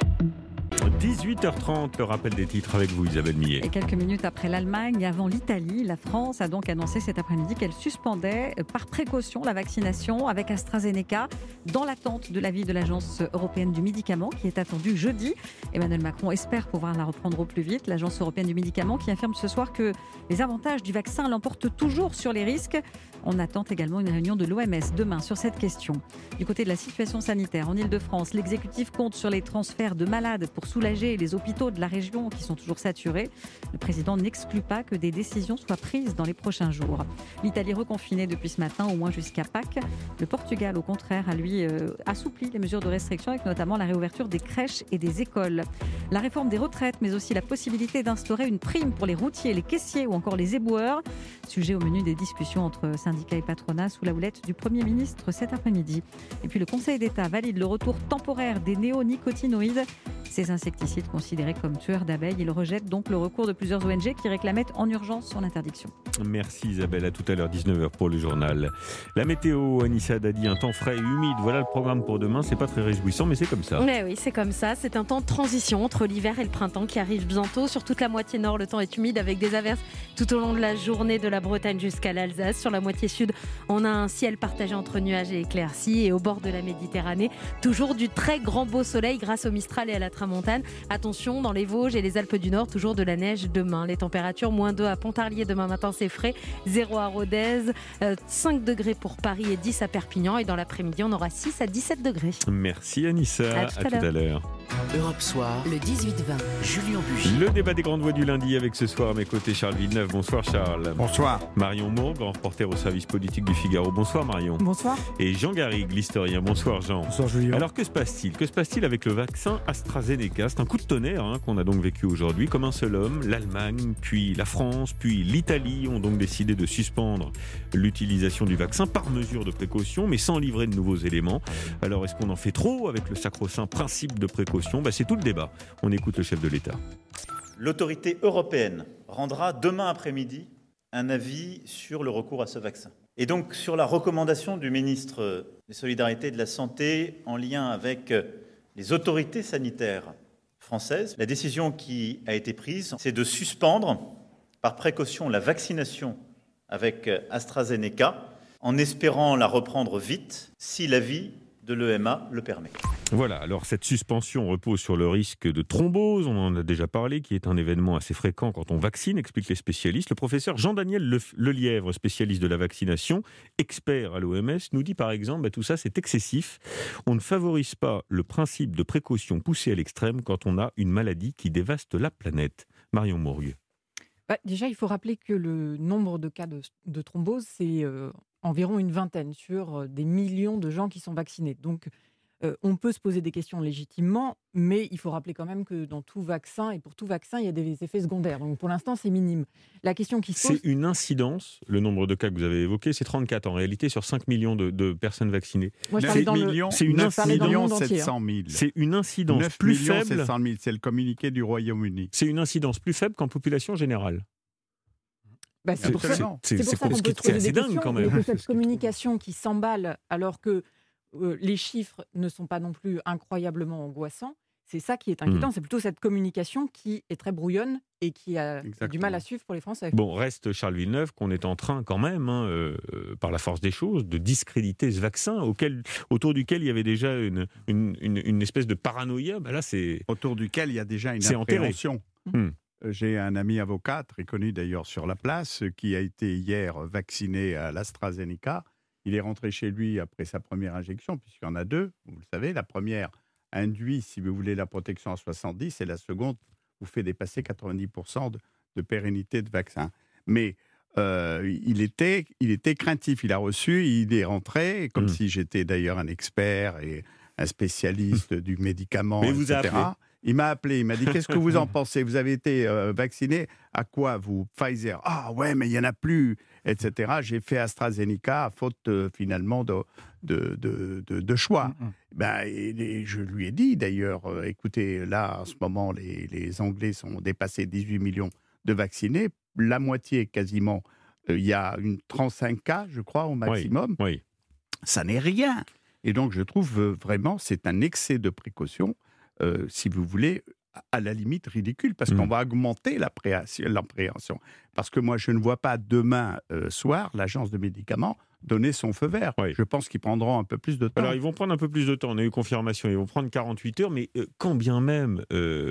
dix-huit heures trente, le rappel des titres avec vous, Isabelle Millet. Et quelques minutes après l'Allemagne, avant l'Italie, la France a donc annoncé cet après-midi qu'elle suspendait euh, par précaution la vaccination avec AstraZeneca dans l'attente de l'avis de l'Agence européenne du médicament qui est attendu jeudi. Emmanuel Macron espère pouvoir la reprendre au plus vite. L'Agence européenne du médicament qui affirme ce soir que les avantages du vaccin l'emportent toujours sur les risques. On attend également une réunion de l'O M S demain sur cette question. Du côté de la situation sanitaire en Ile-de-France, l'exécutif compte sur les transferts de malades pour soulager les hôpitaux de la région qui sont toujours saturés. Le président n'exclut pas que des décisions soient prises dans les prochains jours. L'Italie reconfinée depuis ce matin, au moins jusqu'à Pâques. Le Portugal, au contraire, a lui euh, assoupli les mesures de restriction avec notamment la réouverture des crèches et des écoles. La réforme des retraites, mais aussi la possibilité d'instaurer une prime pour les routiers, les caissiers ou encore les éboueurs. Sujet au menu des discussions entre syndicats et patronat sous la houlette du Premier ministre cet après-midi. Et puis le Conseil d'État valide le retour temporaire des néonicotinoïdes. Ces insecticides considérés comme tueurs d'abeilles, il rejette donc le recours de plusieurs O N G qui réclamaient en urgence son interdiction. Merci Isabelle, à tout à l'heure, dix-neuf heures pour le journal. La météo, Anissa Dadi, un temps frais et humide. Voilà le programme pour demain. C'est pas très réjouissant, mais c'est comme ça. Mais oui, c'est comme ça. C'est un temps de transition entre l'hiver et le printemps qui arrive bientôt. Sur toute la moitié nord, le temps est humide avec des averses tout au long de la journée de la Bretagne jusqu'à l'Alsace. Sur la moitié sud, on a un ciel partagé entre nuages et éclaircies. Et au bord de la Méditerranée, toujours du très grand beau soleil grâce au Mistral et à la Tramontane. Attention, dans les Vosges et les Alpes du Nord, toujours de la neige demain. Les températures, moins deux à Pontarlier demain matin, c'est frais. zéro à Rodez, euh, cinq degrés pour Paris et dix à Perpignan. Et dans l'après-midi, on aura six à dix-sept degrés. Merci Anissa, À tout à l'heure. Europe Soir, le dix-huit vingt, Julien Bugier. Le débat des grandes voix du lundi avec ce soir à mes côtés Charles Villeneuve. Bonsoir Charles. Bonsoir. Marion Moore, grand reporter au service politique du Figaro. Bonsoir Marion. Bonsoir. Et Jean Garrigue, l'historien. Bonsoir Jean. Bonsoir Julien. Alors que se passe-t-il Que se passe-t-il avec le vaccin AstraZeneca? C'est un coup de tonnerre hein, qu'on a donc vécu aujourd'hui. Comme un seul homme, l'Allemagne, puis la France, puis l'Italie ont donc décidé de suspendre l'utilisation du vaccin par mesure de précaution, mais sans livrer de nouveaux éléments. Alors est-ce qu'on en fait trop avec le sacro-saint principe de précaution? Bah, c'est tout le débat. On écoute le chef de l'État. L'autorité européenne rendra demain après-midi un avis sur le recours à ce vaccin. Et donc sur la recommandation du ministre des Solidarités et de la Santé en lien avec les autorités sanitaires françaises, la décision qui a été prise, c'est de suspendre par précaution la vaccination avec AstraZeneca en espérant la reprendre vite si l'avis de l'E M A le permet. Voilà, alors cette suspension repose sur le risque de thrombose, on en a déjà parlé, qui est un événement assez fréquent quand on vaccine, expliquent les spécialistes. Le professeur Jean-Daniel Le- Lelièvre, spécialiste de la vaccination, expert à l'O M S, nous dit par exemple, bah, tout ça c'est excessif. On ne favorise pas le principe de précaution poussé à l'extrême quand on a une maladie qui dévaste la planète. Marion Mourgue. Bah, déjà, il faut rappeler que le nombre de cas de, de thrombose, c'est euh, environ une vingtaine sur euh, des millions de gens qui sont vaccinés. Donc, euh, on peut se poser des questions légitimement, mais il faut rappeler quand même que dans tout vaccin, et pour tout vaccin, il y a des effets secondaires. Donc, pour l'instant, c'est minime. La question qui se pose... C'est une incidence, le nombre de cas que vous avez évoqué, c'est trente-quatre en réalité sur cinq millions de, de personnes vaccinées. Moi, je parlais dans le- C'est une neuf millions entier, sept cent mille. C'est une incidence neuf plus millions faible. sept cent mille, c'est le communiqué du Royaume-Uni. C'est une incidence plus faible qu'en population générale. Bah, c'est pour ça, Absolument. C'est- c'est pour c'est ça qu'on c'est- peut se c'est poser assez des dingue, questions, quand et même. que cette communication qui s'emballe alors que euh, les chiffres ne sont pas non plus incroyablement angoissants, c'est ça qui est inquiétant. Mm. C'est plutôt cette communication qui est très brouillonne et qui a Exactement. du mal à suivre pour les Français. Bon, reste Charles Villeneuve qu'on est en train quand même, hein, euh, euh, par la force des choses, de discréditer ce vaccin auquel, autour duquel il y avait déjà une, une, une, une espèce de paranoïa. Ben là, c'est... Autour duquel il y a déjà une C'est enterré. appréhension. Hmm. J'ai un ami avocat, très connu d'ailleurs sur la place, qui a été hier vacciné à l'AstraZeneca. Il est rentré chez lui après sa première injection, puisqu'il y en a deux, vous le savez. La première induit, si vous voulez, la protection à soixante-dix, et la seconde vous fait dépasser quatre-vingt-dix pour cent de, de pérennité de vaccin. Mais euh, il, était, il était craintif. Il a reçu, il est rentré, comme Mm. si j'étais d'ailleurs un expert et un spécialiste du médicament, Mais il vous a et cetera. appelé. Il m'a appelé, il m'a dit, qu'est-ce que vous en pensez? Vous avez été euh, vacciné à quoi, vous? Pfizer. Ah ouais, mais il n'y en a plus, et cetera. J'ai fait AstraZeneca, faute euh, finalement de, de, de, de, de choix. Mm-hmm. Ben, et, et je lui ai dit d'ailleurs, euh, écoutez, là, en ce moment, les, les Anglais sont dépassés dix-huit millions de vaccinés, la moitié quasiment, il euh, y a une trente-cinq cas, je crois, au maximum. Oui, oui. Ça n'est rien. Et donc, je trouve euh, vraiment, c'est un excès de précaution. Euh, si vous voulez, à la limite ridicule, parce mmh. qu'on va augmenter l'appréhension. Parce que moi, je ne vois pas demain euh, soir l'agence de médicaments donner son feu vert. Oui. Je pense qu'ils prendront un peu plus de temps. Alors, ils vont prendre un peu plus de temps. On a eu confirmation. Ils vont prendre quarante-huit heures. Mais euh, quand bien même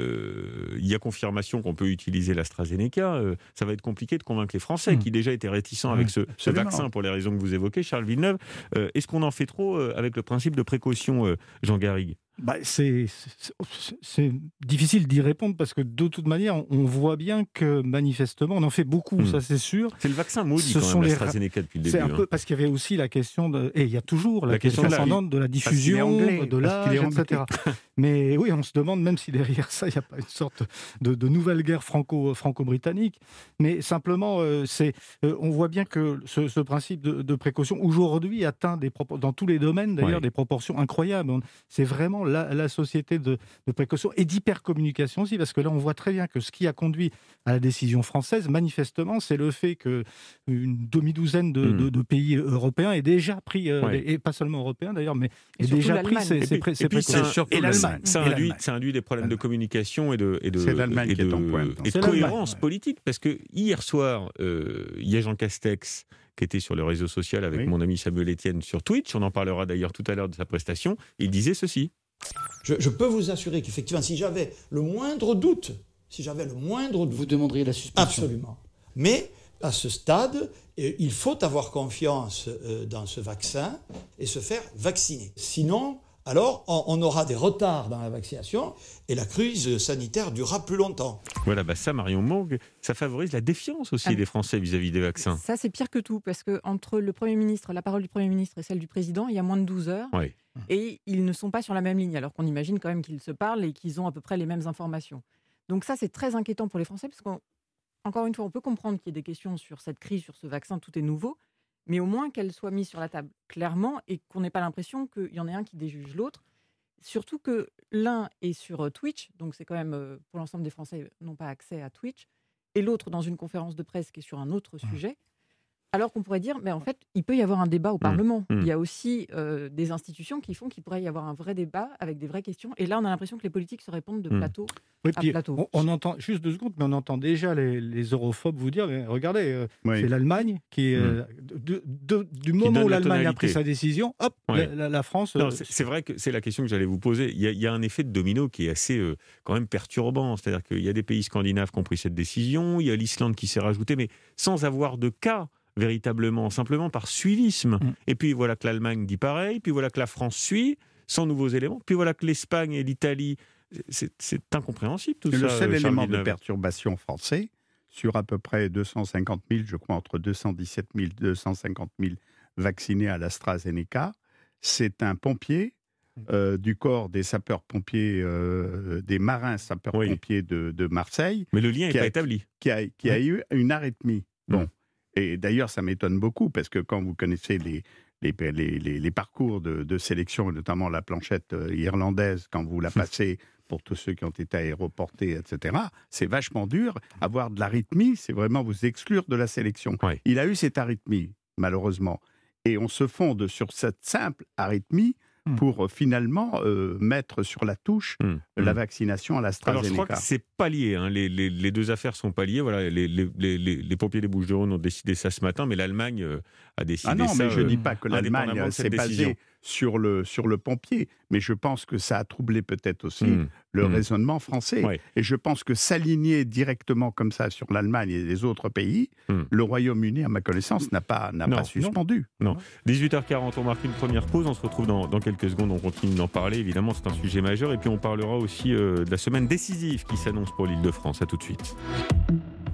euh, il y a confirmation qu'on peut utiliser l'AstraZeneca, euh, ça va être compliqué de convaincre les Français, mmh. qui déjà étaient réticents mmh. avec ce, ce vaccin pour les raisons que vous évoquez, Charles Villeneuve. Euh, Est-ce qu'on en fait trop euh, avec le principe de précaution, euh, Jean Garrigue? Bah, c'est, c'est, c'est difficile d'y répondre parce que de toute manière, on voit bien que manifestement, on en fait beaucoup, mmh. ça c'est sûr. C'est le vaccin maudit Ce quand même, l'AstraZeneca depuis le début. C'est un hein. peu parce qu'il y avait aussi la question, de, et il y a toujours la, la question ascendante de la diffusion, anglais, de l'âge, et cetera. Mais oui, on se demande même si derrière ça, il n'y a pas une sorte de, de nouvelle guerre franco, franco-britannique. Mais simplement, euh, c'est, euh, on voit bien que ce, ce principe de, de précaution, aujourd'hui, atteint des propos, dans tous les domaines d'ailleurs, ouais. des proportions incroyables. C'est vraiment La, la société de, de précaution et d'hypercommunication aussi, parce que là, on voit très bien que ce qui a conduit à la décision française, manifestement, c'est le fait qu'une demi-douzaine de, mmh. de, de pays européens aient déjà pris, euh, ouais. et pas seulement européens d'ailleurs, mais aient déjà pris ces, ces, pré, ces précautions. Et l'Allemagne. Ça induit, ça induit des problèmes de communication et de, et de, c'est l'Allemagne et qui de, est en pointe. Et de cohérence politique, parce que hier soir, euh, il y a Jean Castex qui était sur le réseau social avec oui. mon ami Samuel Etienne sur Twitch, on en parlera d'ailleurs tout à l'heure de sa prestation, il disait ceci. Je, je peux vous assurer qu'effectivement, si j'avais le moindre doute, si j'avais le moindre doute... Vous demanderiez la suspension. Absolument. Mais à ce stade, il faut avoir confiance dans ce vaccin et se faire vacciner. Sinon, alors on aura des retards dans la vaccination et la crise sanitaire durera plus longtemps. Voilà, bah ça, Marion Morgue, ça favorise la défiance aussi ah, des Français vis-à-vis des vaccins. Ça, c'est pire que tout, parce qu'entre le Premier ministre, la parole du Premier ministre et celle du Président, il y a moins de douze heures. Oui. Et ils ne sont pas sur la même ligne, alors qu'on imagine quand même qu'ils se parlent et qu'ils ont à peu près les mêmes informations. Donc ça, c'est très inquiétant pour les Français, parce qu'encore une fois, on peut comprendre qu'il y ait des questions sur cette crise, sur ce vaccin, tout est nouveau, mais au moins qu'elle soit mise sur la table clairement et qu'on n'ait pas l'impression qu'il y en ait un qui déjuge l'autre. Surtout que l'un est sur Twitch, donc c'est quand même, pour l'ensemble des Français, n'ont pas accès à Twitch, et l'autre dans une conférence de presse qui est sur un autre sujet. Alors qu'on pourrait dire, mais en fait, il peut y avoir un débat au Parlement. Mmh. Il y a aussi euh, des institutions qui font qu'il pourrait y avoir un vrai débat avec des vraies questions. Et là, on a l'impression que les politiques se répondent de mmh. plateau oui, à puis plateau. On, on entend, juste deux secondes, mais on entend déjà les, les europhobes vous dire, mais regardez, euh, oui. c'est l'Allemagne qui, euh, mmh. de, de, du moment où l'Allemagne a pris sa décision, hop, ouais. la, la, la France... Non, c'est, c'est vrai que c'est la question que j'allais vous poser. Il y a, il y a un effet de domino qui est assez euh, quand même perturbant. C'est-à-dire qu'il y a des pays scandinaves qui ont pris cette décision, il y a l'Islande qui s'est rajoutée, mais sans avoir de cas véritablement, simplement par suivisme. Mmh. Et puis voilà que l'Allemagne dit pareil, puis voilà que la France suit, sans nouveaux éléments, puis voilà que l'Espagne et l'Italie, c'est, c'est incompréhensible tout c'est ça. Le seul Charles élément Villeneuve. de perturbation français, sur à peu près deux cent cinquante mille, je crois entre deux cent dix-sept mille et deux cent cinquante mille vaccinés à l'AstraZeneca, c'est un pompier euh, du corps des sapeurs-pompiers, euh, des marins sapeurs-pompiers oui. de, de Marseille. Mais le lien n'est pas a, établi. Qui a, qui oui. a eu une arythmie. Bon. Mmh. Et d'ailleurs, ça m'étonne beaucoup, parce que quand vous connaissez les, les, les, les, les parcours de, de sélection, et notamment la planchette irlandaise, quand vous la passez pour tous ceux qui ont été aéroportés, et cetera, c'est vachement dur. Avoir de l'arythmie, c'est vraiment vous exclure de la sélection. Ouais. Il a eu cette arythmie, malheureusement. Et on se fonde sur cette simple arythmie pour euh, finalement euh, mettre sur la touche mmh. la vaccination à l'AstraZeneca. Alors je crois que c'est pas lié, hein. les, les, les deux affaires sont pas liées. Voilà, les, les, les, les pompiers des Bouches-du-Rhône ont décidé ça ce matin, mais l'Allemagne euh, a décidé ça. Ah non, ça, mais je ne euh, dis pas que l'Allemagne s'est basée sur le, sur le pompier, mais je pense que ça a troublé peut-être aussi mmh. le mmh. raisonnement français. Ouais. Et je pense que s'aligner directement comme ça sur l'Allemagne et les autres pays, mmh. le Royaume-Uni, à ma connaissance, n'a pas, n'a non, pas suspendu. Non. non. dix-huit heures quarante, on marque une première pause, on se retrouve dans, dans quelques secondes, on continue d'en parler, évidemment c'est un sujet majeur, et puis on parlera aussi euh, de la semaine décisive qui s'annonce pour l'Île-de-France. À tout de suite.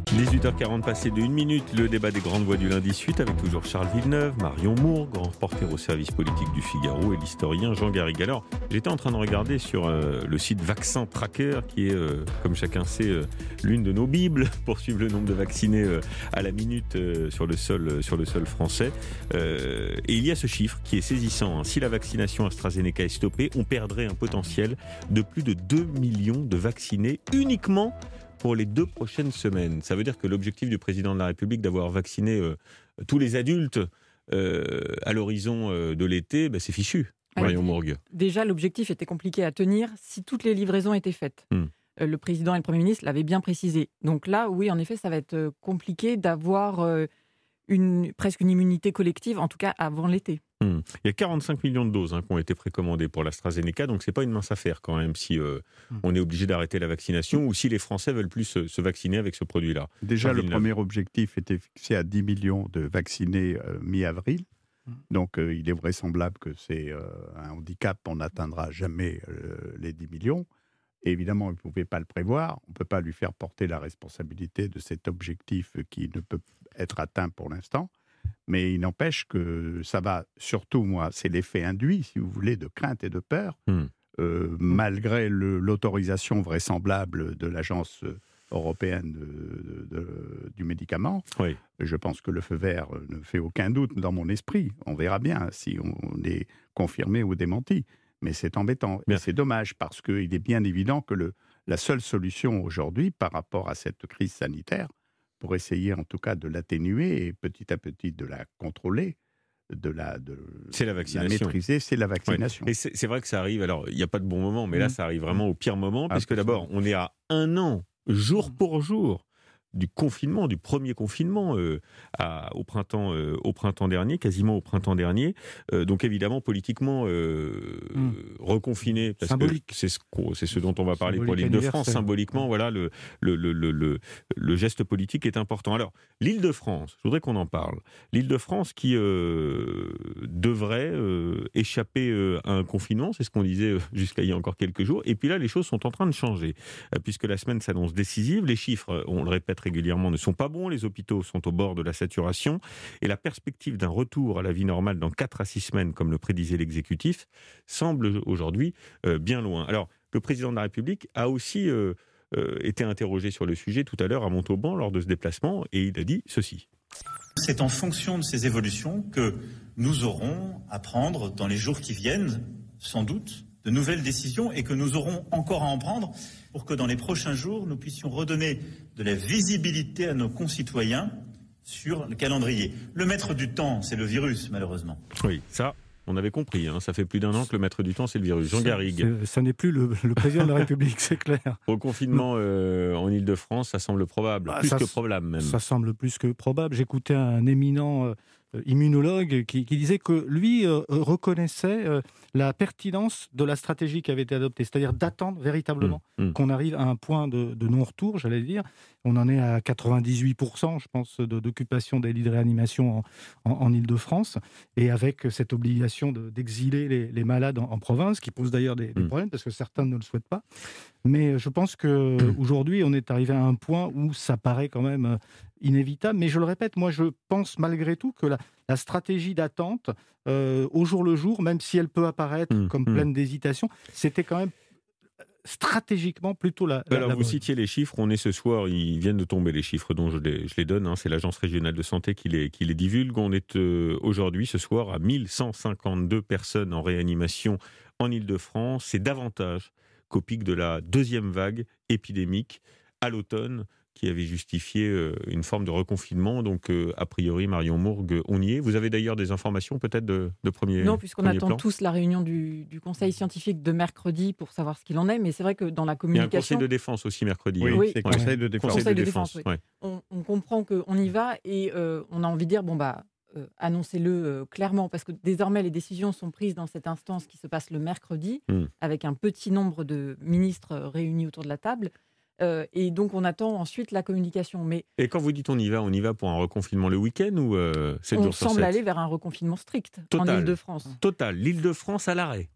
dix-huit heures quarante passé de une minute, le débat des grandes voix du lundi suite avec toujours Charles Villeneuve, Marion Mourgue, grand reporter au service politique du Figaro et l'historien Jean Garrigue. Alors, j'étais en train de regarder sur euh, le site Vaccin Tracker qui est, euh, comme chacun sait, euh, l'une de nos bibles pour suivre le nombre de vaccinés euh, à la minute euh, sur, le sol, euh, sur le sol français. Euh, et il y a ce chiffre qui est saisissant. Hein. Si la vaccination AstraZeneca est stoppée, on perdrait un potentiel de plus de deux millions de vaccinés uniquement pour les deux prochaines semaines. Ça veut dire que l'objectif du président de la République d'avoir vacciné euh, tous les adultes euh, à l'horizon euh, de l'été, ben c'est fichu, Marion Mourgue. Déjà, l'objectif était compliqué à tenir si toutes les livraisons étaient faites. Hmm. Euh, le président et le Premier ministre l'avaient bien précisé. Donc là, oui, en effet, ça va être compliqué d'avoir euh, une, presque une immunité collective, en tout cas avant l'été. Hum. Il y a quarante-cinq millions de doses hein, qui ont été précommandées pour l'AstraZeneca, donc c'est pas une mince affaire quand même si euh, hum. on est obligé d'arrêter la vaccination ou si les Français veulent plus se, se vacciner avec ce produit-là. Déjà, le premier objectif était fixé à dix millions de vaccinés euh, mi-avril. Hum. Donc euh, il est vraisemblable que c'est euh, un handicap, on n'atteindra jamais euh, les dix millions. Et évidemment, il ne pouvait pas le prévoir, on ne peut pas lui faire porter la responsabilité de cet objectif qui ne peut être atteint pour l'instant. Mais il n'empêche que ça va, surtout moi, c'est l'effet induit, si vous voulez, de crainte et de peur, mmh. euh, malgré le, l'autorisation vraisemblable de l'Agence européenne de, de, de, du médicament. Oui. Je pense que le feu vert ne fait aucun doute dans mon esprit. On verra bien si on est confirmé ou démenti. Mais c'est embêtant. Bien. Et c'est dommage parce qu'il est bien évident que le, la seule solution aujourd'hui par rapport à cette crise sanitaire, pour essayer en tout cas de l'atténuer et petit à petit de la contrôler, de la, de c'est la vaccination. La maîtriser, c'est la vaccination. Ouais. Et c'est, c'est vrai que ça arrive, alors il n'y a pas de bon moment, mais mmh. là ça arrive vraiment au pire moment, parce que d'abord on est à un an, jour pour jour, du confinement, du premier confinement euh, à, au, printemps, euh, au printemps dernier, quasiment au printemps dernier. Euh, donc évidemment, politiquement, euh, mmh. reconfiné, parce Symbolique. que c'est ce, c'est ce dont on va parler Symbolique pour l'Île-de-France. Symboliquement, voilà, le, le, le, le, le, le geste politique est important. Alors, l'Île-de-France, je voudrais qu'on en parle. L'Île-de-France qui euh, devrait euh, échapper euh, à un confinement, c'est ce qu'on disait euh, jusqu'à il y a encore quelques jours. Et puis là, les choses sont en train de changer, euh, puisque la semaine s'annonce décisive. Les chiffres, on le répète régulièrement, ne sont pas bons. Les hôpitaux sont au bord de la saturation et la perspective d'un retour à la vie normale dans quatre à six semaines, comme le prédisait l'exécutif, semble aujourd'hui euh, bien loin. Alors, le président de la République a aussi euh, euh, été interrogé sur le sujet tout à l'heure à Montauban lors de ce déplacement et il a dit ceci. C'est en fonction de ces évolutions que nous aurons à prendre dans les jours qui viennent, sans doute, de nouvelles décisions et que nous aurons encore à en prendre pour que dans les prochains jours, nous puissions redonner de la visibilité à nos concitoyens sur le calendrier. Le maître du temps, c'est le virus, malheureusement. Oui, ça, on avait compris. Hein, ça fait plus d'un an que le maître du temps, c'est le virus. Jean Garrigue. Ça n'est plus le, le président de la République, c'est clair. Au confinement euh, en Ile-de-France, ça semble probable, ah, plus que probable même. Ça semble plus que probable. J'écoutais un éminent euh, immunologue qui, qui disait que lui euh, reconnaissait euh, la pertinence de la stratégie qui avait été adoptée, c'est-à-dire d'attendre véritablement mmh, mmh. qu'on arrive à un point de, de non-retour, j'allais dire. On en est à quatre-vingt-dix-huit pour cent, je pense, de, d'occupation des lits de réanimation en, en, en Ile-de-France, et avec cette obligation de, d'exiler les, les malades en, en province, qui pose d'ailleurs des, des mmh. problèmes, parce que certains ne le souhaitent pas. Mais je pense qu'aujourd'hui, on est arrivé à un point où ça paraît quand même inévitable. Mais je le répète, moi, je pense malgré tout que la, la stratégie d'attente, euh, au jour le jour, même si elle peut apparaître mmh, comme mmh. pleine d'hésitation, c'était quand même stratégiquement plutôt la, la Alors la vous bonne. citiez les chiffres, on est ce soir, ils viennent de tomber les chiffres dont je les, je les donne, hein, c'est l'Agence régionale de santé qui les, qui les divulgue. On est euh, aujourd'hui, ce soir, à mille cent cinquante-deux personnes en réanimation en Ile-de-France. C'est davantage qu'au pic de la deuxième vague épidémique à l'automne, qui avait justifié euh, une forme de reconfinement. Donc, euh, a priori, Marion Mourgue, on y est. Vous avez d'ailleurs des informations peut-être de, de premier Non, puisqu'on premier attend plan. tous la réunion du, du Conseil scientifique de mercredi pour savoir ce qu'il en est. Mais c'est vrai que dans la Il y a un communication... Conseil de défense aussi mercredi. Oui, hein. oui. c'est Ouais. Conseil de défense. Conseil, Conseil de de défense, défense, oui. ouais. on, on comprend qu'on y va et euh, on a envie de dire, bon, bah, euh, annoncez-le euh, clairement, parce que désormais, les décisions sont prises dans cette instance qui se passe le mercredi, Mm. avec un petit nombre de ministres euh, réunis autour de la table. Euh, et donc, on attend ensuite la communication. Mais Et quand vous dites on y va, on y va pour un reconfinement le week-end ou euh, sept on jours sur semble sept aller vers un reconfinement strict Total. en Ile-de-France. Total, l'Île-de-France à l'arrêt.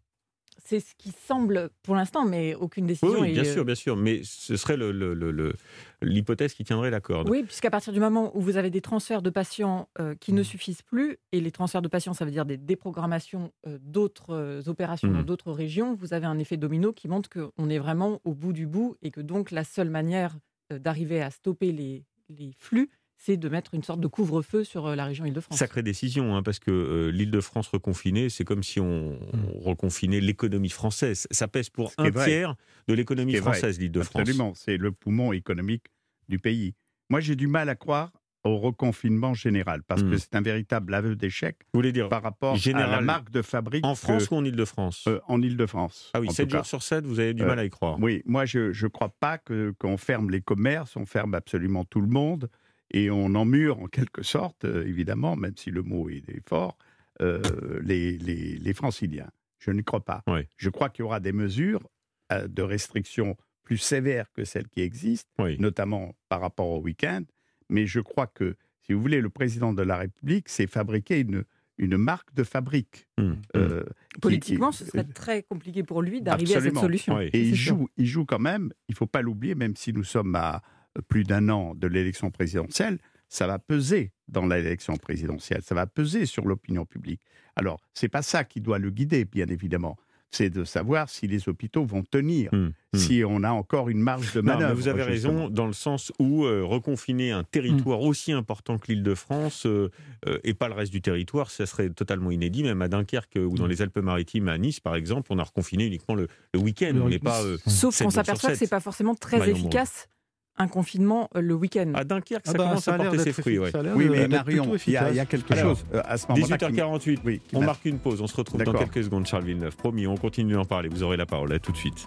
C'est ce qui semble pour l'instant, mais aucune décision. Oui, oui, bien est... sûr, bien sûr. Mais ce serait le, le, le, le, l'hypothèse qui tiendrait la corde. Oui, puisqu'à partir du moment où vous avez des transferts de patients euh, qui ne suffisent plus, et les transferts de patients, ça veut dire des déprogrammations euh, d'autres euh, opérations mmh. dans d'autres régions, vous avez un effet domino qui montre qu'on est vraiment au bout du bout et que donc la seule manière euh, d'arriver à stopper les, les flux, c'est de mettre une sorte de couvre-feu sur la région Île-de-France. Sacrée décision, hein, parce que euh, l'Île-de-France reconfinée, c'est comme si on, on reconfinait l'économie française. Ça pèse pour un tiers de l'économie française, l'Île-de-France. Absolument, c'est le poumon économique du pays. Moi, j'ai du mal à croire au reconfinement général, parce mmh. que c'est un véritable aveu d'échec. Vous voulez dire par rapport général, à la marque de fabrique. En France que, ou en Île-de-France euh, En Île-de-France. Ah oui, sept jours sur sept, vous avez du euh, mal à y croire. Oui, moi, je ne crois pas que, qu'on ferme les commerces, on ferme absolument tout le monde. Et on emmure en quelque sorte, euh, évidemment, même si le mot est, est fort, euh, les, les, les franciliens. Je n'y crois pas. Oui. Je crois qu'il y aura des mesures euh, de restriction plus sévères que celles qui existent, oui. notamment par rapport au week-end. Mais je crois que, si vous voulez, le président de la République s'est fabriqué une, une marque de fabrique. Mmh. Euh, Politiquement, qui, ce serait très compliqué pour lui d'arriver absolument. à cette solution. Oui. Et il joue, il joue quand même, il ne faut pas l'oublier, même si nous sommes à plus d'un an de l'élection présidentielle, ça va peser dans l'élection présidentielle, ça va peser sur l'opinion publique. Alors, ce n'est pas ça qui doit le guider, bien évidemment. C'est de savoir si les hôpitaux vont tenir, mmh, si mmh. on a encore une marge de manœuvre. Non, mais vous avez justement. raison, dans le sens où euh, reconfiner un territoire mmh. aussi important que l'Île-de-France euh, euh, et pas le reste du territoire, ça serait totalement inédit. Même à Dunkerque ou dans les Alpes-Maritimes, à Nice, par exemple, on a reconfiné uniquement le, le week-end. Le on n'est pas, euh, Sauf qu'on s'aperçoit que ce n'est pas forcément très Marion efficace. Monde. Un confinement euh, le week-end. À Dunkerque, ça ah bah, commence ça à porter ses fruits. Ouais. Oui, mais Marion, il y, y a quelque Alors, chose euh, à ce moment-là. dix-huit heures quarante-huit, qui... oui, qui on marque une pause, on se retrouve D'accord. dans quelques secondes, Charles Villeneuve. Promis, on continue d'en parler, vous aurez la parole, là tout de suite.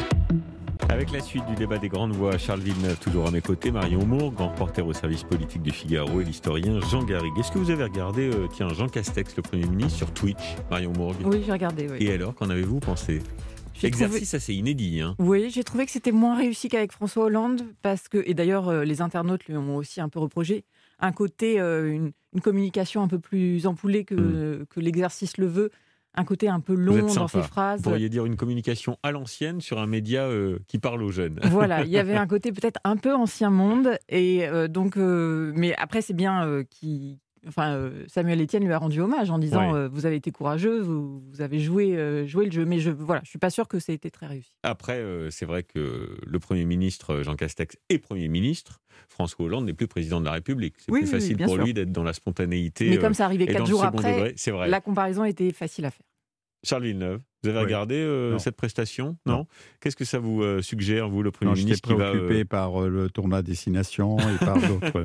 Avec la suite du débat des grandes voix, Charles Villeneuve, toujours à mes côtés, Marion Mourgue, grand reporter au service politique du Figaro, et l'historien Jean Garrigue. Est-ce que vous avez regardé, euh, tiens, Jean Castex, le Premier ministre, sur Twitch, Marion Mourgue? Oui, j'ai regardé, oui. Et alors, qu'en avez-vous pensé? J'ai Exercice trouvé... assez inédit. Hein. Oui, j'ai trouvé que c'était moins réussi qu'avec François Hollande, parce que, et d'ailleurs, euh, les internautes lui ont aussi un peu reproché, un côté, euh, une, une communication un peu plus ampoulée que, mmh. que l'exercice le veut, un côté un peu long dans ses phrases. Vous pourriez dire une communication à l'ancienne sur un média euh, qui parle aux jeunes. Voilà, il y avait un côté peut-être un peu ancien monde, et euh, donc, euh, mais après, c'est bien euh, qu'il... Enfin, euh, Samuel Etienne lui a rendu hommage en disant ouais. euh, vous avez été courageux, vous, vous avez joué, euh, joué le jeu. Mais je voilà, je suis pas sûr que ça ait été très réussi. Après, euh, c'est vrai que le Premier ministre Jean Castex est Premier ministre. François Hollande n'est plus président de la République. C'est oui, plus oui, facile oui, pour sûr. lui d'être dans la spontanéité. Mais comme ça arrivait quatre jours après, degré, c'est vrai. La comparaison était facile à faire. Charles Villeneuve, vous avez oui. regardé euh, cette prestation? Non, non. Qu'est-ce que ça vous euh, suggère, vous, le Premier non, ministre qui va... J'étais préoccupé euh... par euh, le tournoi Destination et par d'autres...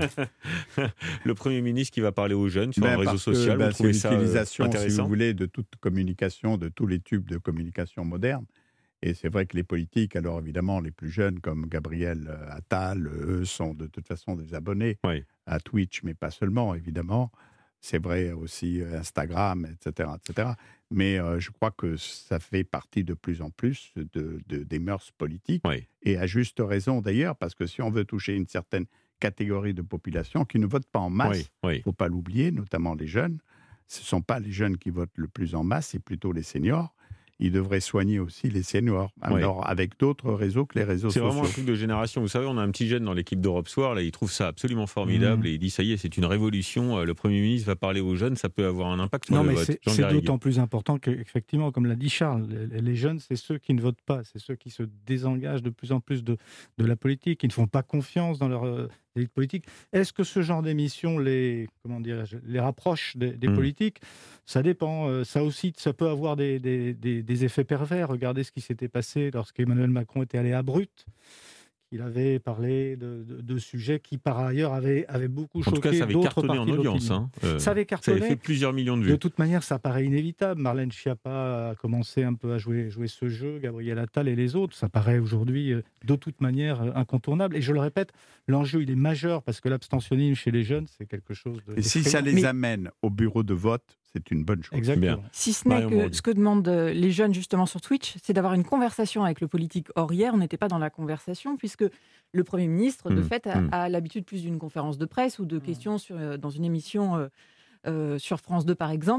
Le Premier ministre qui va parler aux jeunes sur ben, un réseau social, que, ben, vous trouvez ça l'utilisation, intéressant, si vous voulez, de toute communication, de tous les tubes de communication moderne. Et c'est vrai que les politiques, alors évidemment, les plus jeunes, comme Gabriel Attal, eux, sont de toute façon des abonnés oui. à Twitch, mais pas seulement, évidemment. C'est vrai aussi Instagram, et cetera, et cetera. Mais euh, je crois que ça fait partie de plus en plus de, de, des mœurs politiques. Oui. Et à juste raison d'ailleurs, parce que si on veut toucher une certaine catégorie de population qui ne vote pas en masse, il oui, oui. ne faut pas l'oublier, notamment les jeunes, ce ne sont pas les jeunes qui votent le plus en masse, c'est plutôt les seniors. Ils devraient soigner aussi les seniors, alors oui. avec d'autres réseaux que les réseaux c'est sociaux. C'est vraiment un truc de génération. Vous savez, on a un petit jeune dans l'équipe d'Europe Soir, là, il trouve ça absolument formidable mmh. et il dit ça y est, c'est une révolution. Le Premier ministre va parler aux jeunes, ça peut avoir un impact sur non, le mais vote. C'est, c'est d'autant plus important qu'effectivement, comme l'a dit Charles, les, les jeunes, c'est ceux qui ne votent pas, c'est ceux qui se désengagent de plus en plus de, de la politique, qui ne font pas confiance dans leur euh, élite politique. Est-ce que ce genre d'émission les, comment dirais-je, les rapproche des, des mmh. politiques? Ça dépend. Ça aussi, ça peut avoir des, des, des, des effets pervers. Regardez ce qui s'était passé lorsqu'Emmanuel Macron était allé à Brut. Il avait parlé de, de, de sujets qui, par ailleurs, avaient, avaient beaucoup choqué en tout cas, ça avait d'autres cartonné parties en audience. Hein. Euh, ça avait cartonné. Ça avait fait plusieurs millions de vues. De toute manière, ça paraît inévitable. Marlène Schiappa a commencé un peu à jouer, jouer ce jeu, Gabriel Attal et les autres. Ça paraît aujourd'hui, de toute manière, incontournable. Et je le répète, l'enjeu, il est majeur parce que l'abstentionnisme chez les jeunes, c'est quelque chose de... Et si ça les Mais... amène au bureau de vote, c'est une bonne chose. Exactement. Bien. Si ce n'est Marion que Mourgue. Ce que demandent les jeunes justement sur Twitch, c'est d'avoir une conversation avec le politique. Or, hier, on n'était pas dans la conversation puisque le Premier ministre, de mmh, fait, a, mmh. a l'habitude plus d'une conférence de presse ou de questions sur, dans une émission euh, euh, sur France deux, par exemple,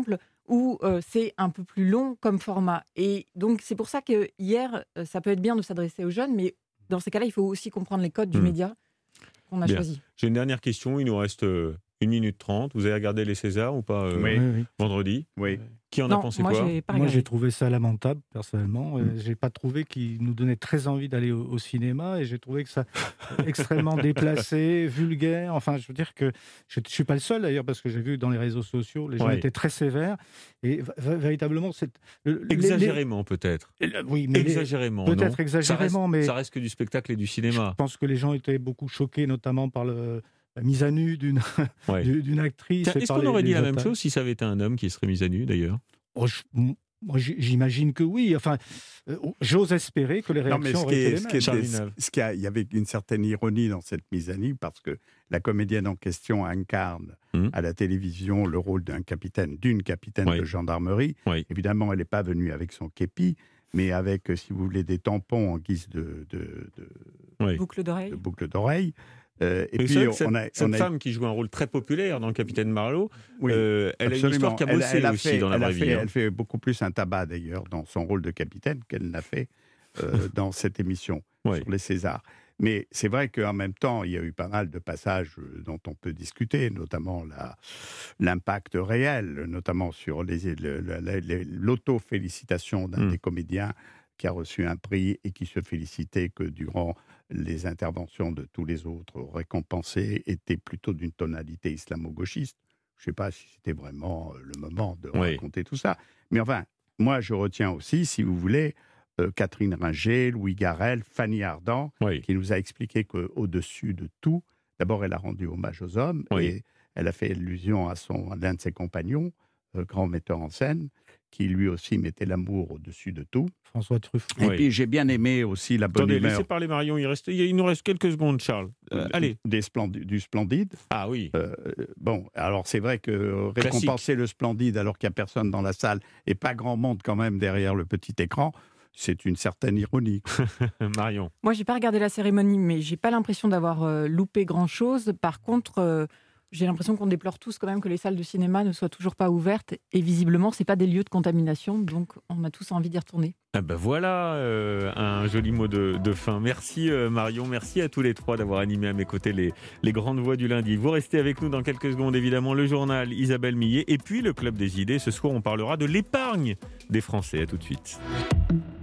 où euh, c'est un peu plus long comme format. Et donc, c'est pour ça que hier, euh, ça peut être bien de s'adresser aux jeunes, mais dans ces cas-là, il faut aussi comprendre les codes du Mmh. média qu'on a Bien. choisi. J'ai une dernière question, il nous reste euh, une minute trente. Vous avez regardé les Césars ou pas euh, Oui. Oui, oui. vendredi? Oui. Qui en Non, a pensé moi, quoi? j'ai pas Moi, regardé. j'ai trouvé ça lamentable, personnellement. Mm. Euh, J'ai pas trouvé qu'il nous donnait très envie d'aller au, au cinéma, et j'ai trouvé que ça extrêmement déplacé, vulgaire. Enfin, je veux dire que je, je suis pas le seul d'ailleurs, parce que j'ai vu dans les réseaux sociaux, les gens Ouais. étaient très sévères, et v- véritablement, c'est le- les- Exagérément peut-être. les- oui, mais les- Exagérément, peut-être non exagérément, ça reste, mais ça reste que du spectacle et du cinéma. je pense que les gens étaient beaucoup choqués, notamment par le, la mise à nu d'une Ouais. du- d'une actrice. Tiens, et Est-ce par qu'on les- aurait dit les la même otages. chose si ça avait été un homme qui serait mis à nu d'ailleurs? Oh, je- moi, j- j'imagine que oui. Enfin, euh, j'ose espérer que les Non, mais réactions ce qui auraient été est, les ce mêmes. qui était- Charlie Neuve. ce qui a- il y avait une certaine ironie dans cette mise à nu, parce que la comédienne en question incarne Mhm. à la télévision le rôle d'un capitaine, d'une capitaine Oui. de gendarmerie. Oui. Évidemment, elle n'est pas venue avec son képi, mais avec, euh, si vous voulez, des tampons en guise de, de, de- Oui. Boucle d'oreille. de boucle d'oreille. Euh, et Mais puis, c'est vrai que cette, on a, cette on a- femme qui joue un rôle très populaire dans le Capitaine Marlowe, oui, euh, elle a une absolument. histoire qui a Elle- bossé elle a aussi fait- dans la elle a vraie fait- vie. hein. Elle fait beaucoup plus un tabac, d'ailleurs, dans son rôle de capitaine qu'elle n'a fait euh, dans cette émission Ouais. sur les Césars. Mais c'est vrai qu'en même temps, il y a eu pas mal de passages euh, dont on peut discuter, notamment la- l'impact réel, notamment sur les- le- le- le- le- l'auto-félicitation d'un Mm. des comédiens qui a reçu un prix et qui se félicitait que durant les interventions de tous les autres récompensés étaient plutôt d'une tonalité islamo-gauchiste. Je ne sais pas si c'était vraiment euh, le moment de Oui. raconter tout ça. Mais enfin, moi, je retiens aussi, si vous voulez, euh, Catherine Ringer, Louis Garrel, Fanny Ardant, Oui. qui nous a expliqué qu'au-dessus de tout, d'abord, elle a rendu hommage aux hommes, Oui. et elle a fait allusion à, son, à l'un de ses compagnons, euh, grand metteur en scène, qui lui aussi mettait l'amour au-dessus de tout. François Truffaut. Et Oui. puis, j'ai bien aimé aussi la bonne Attendez, humeur laissez parler Marion, il, reste, il nous reste quelques secondes, Charles. Euh, allez. des Splendi- du Splendide. Ah oui. Euh, bon, alors c'est vrai que euh, récompenser le Splendide alors qu'il n'y a personne dans la salle et pas grand monde quand même derrière le petit écran, c'est une certaine ironie. Marion. Moi, j'ai pas regardé la cérémonie, mais j'ai pas l'impression d'avoir euh, loupé grand-chose. Par contre, euh, j'ai l'impression qu'on déplore tous quand même que les salles de cinéma ne soient toujours pas ouvertes. Et visiblement, c'est pas des lieux de contamination, donc on a tous envie d'y retourner. Ah ben voilà euh, un joli mot de, de fin. Merci euh, Marion, merci à tous les trois d'avoir animé à mes côtés les, les grandes voix du lundi. Vous restez avec nous dans quelques secondes, évidemment, le journal Isabelle Millet et puis le Club des idées. Ce soir, on parlera de l'épargne des Français. À tout de suite.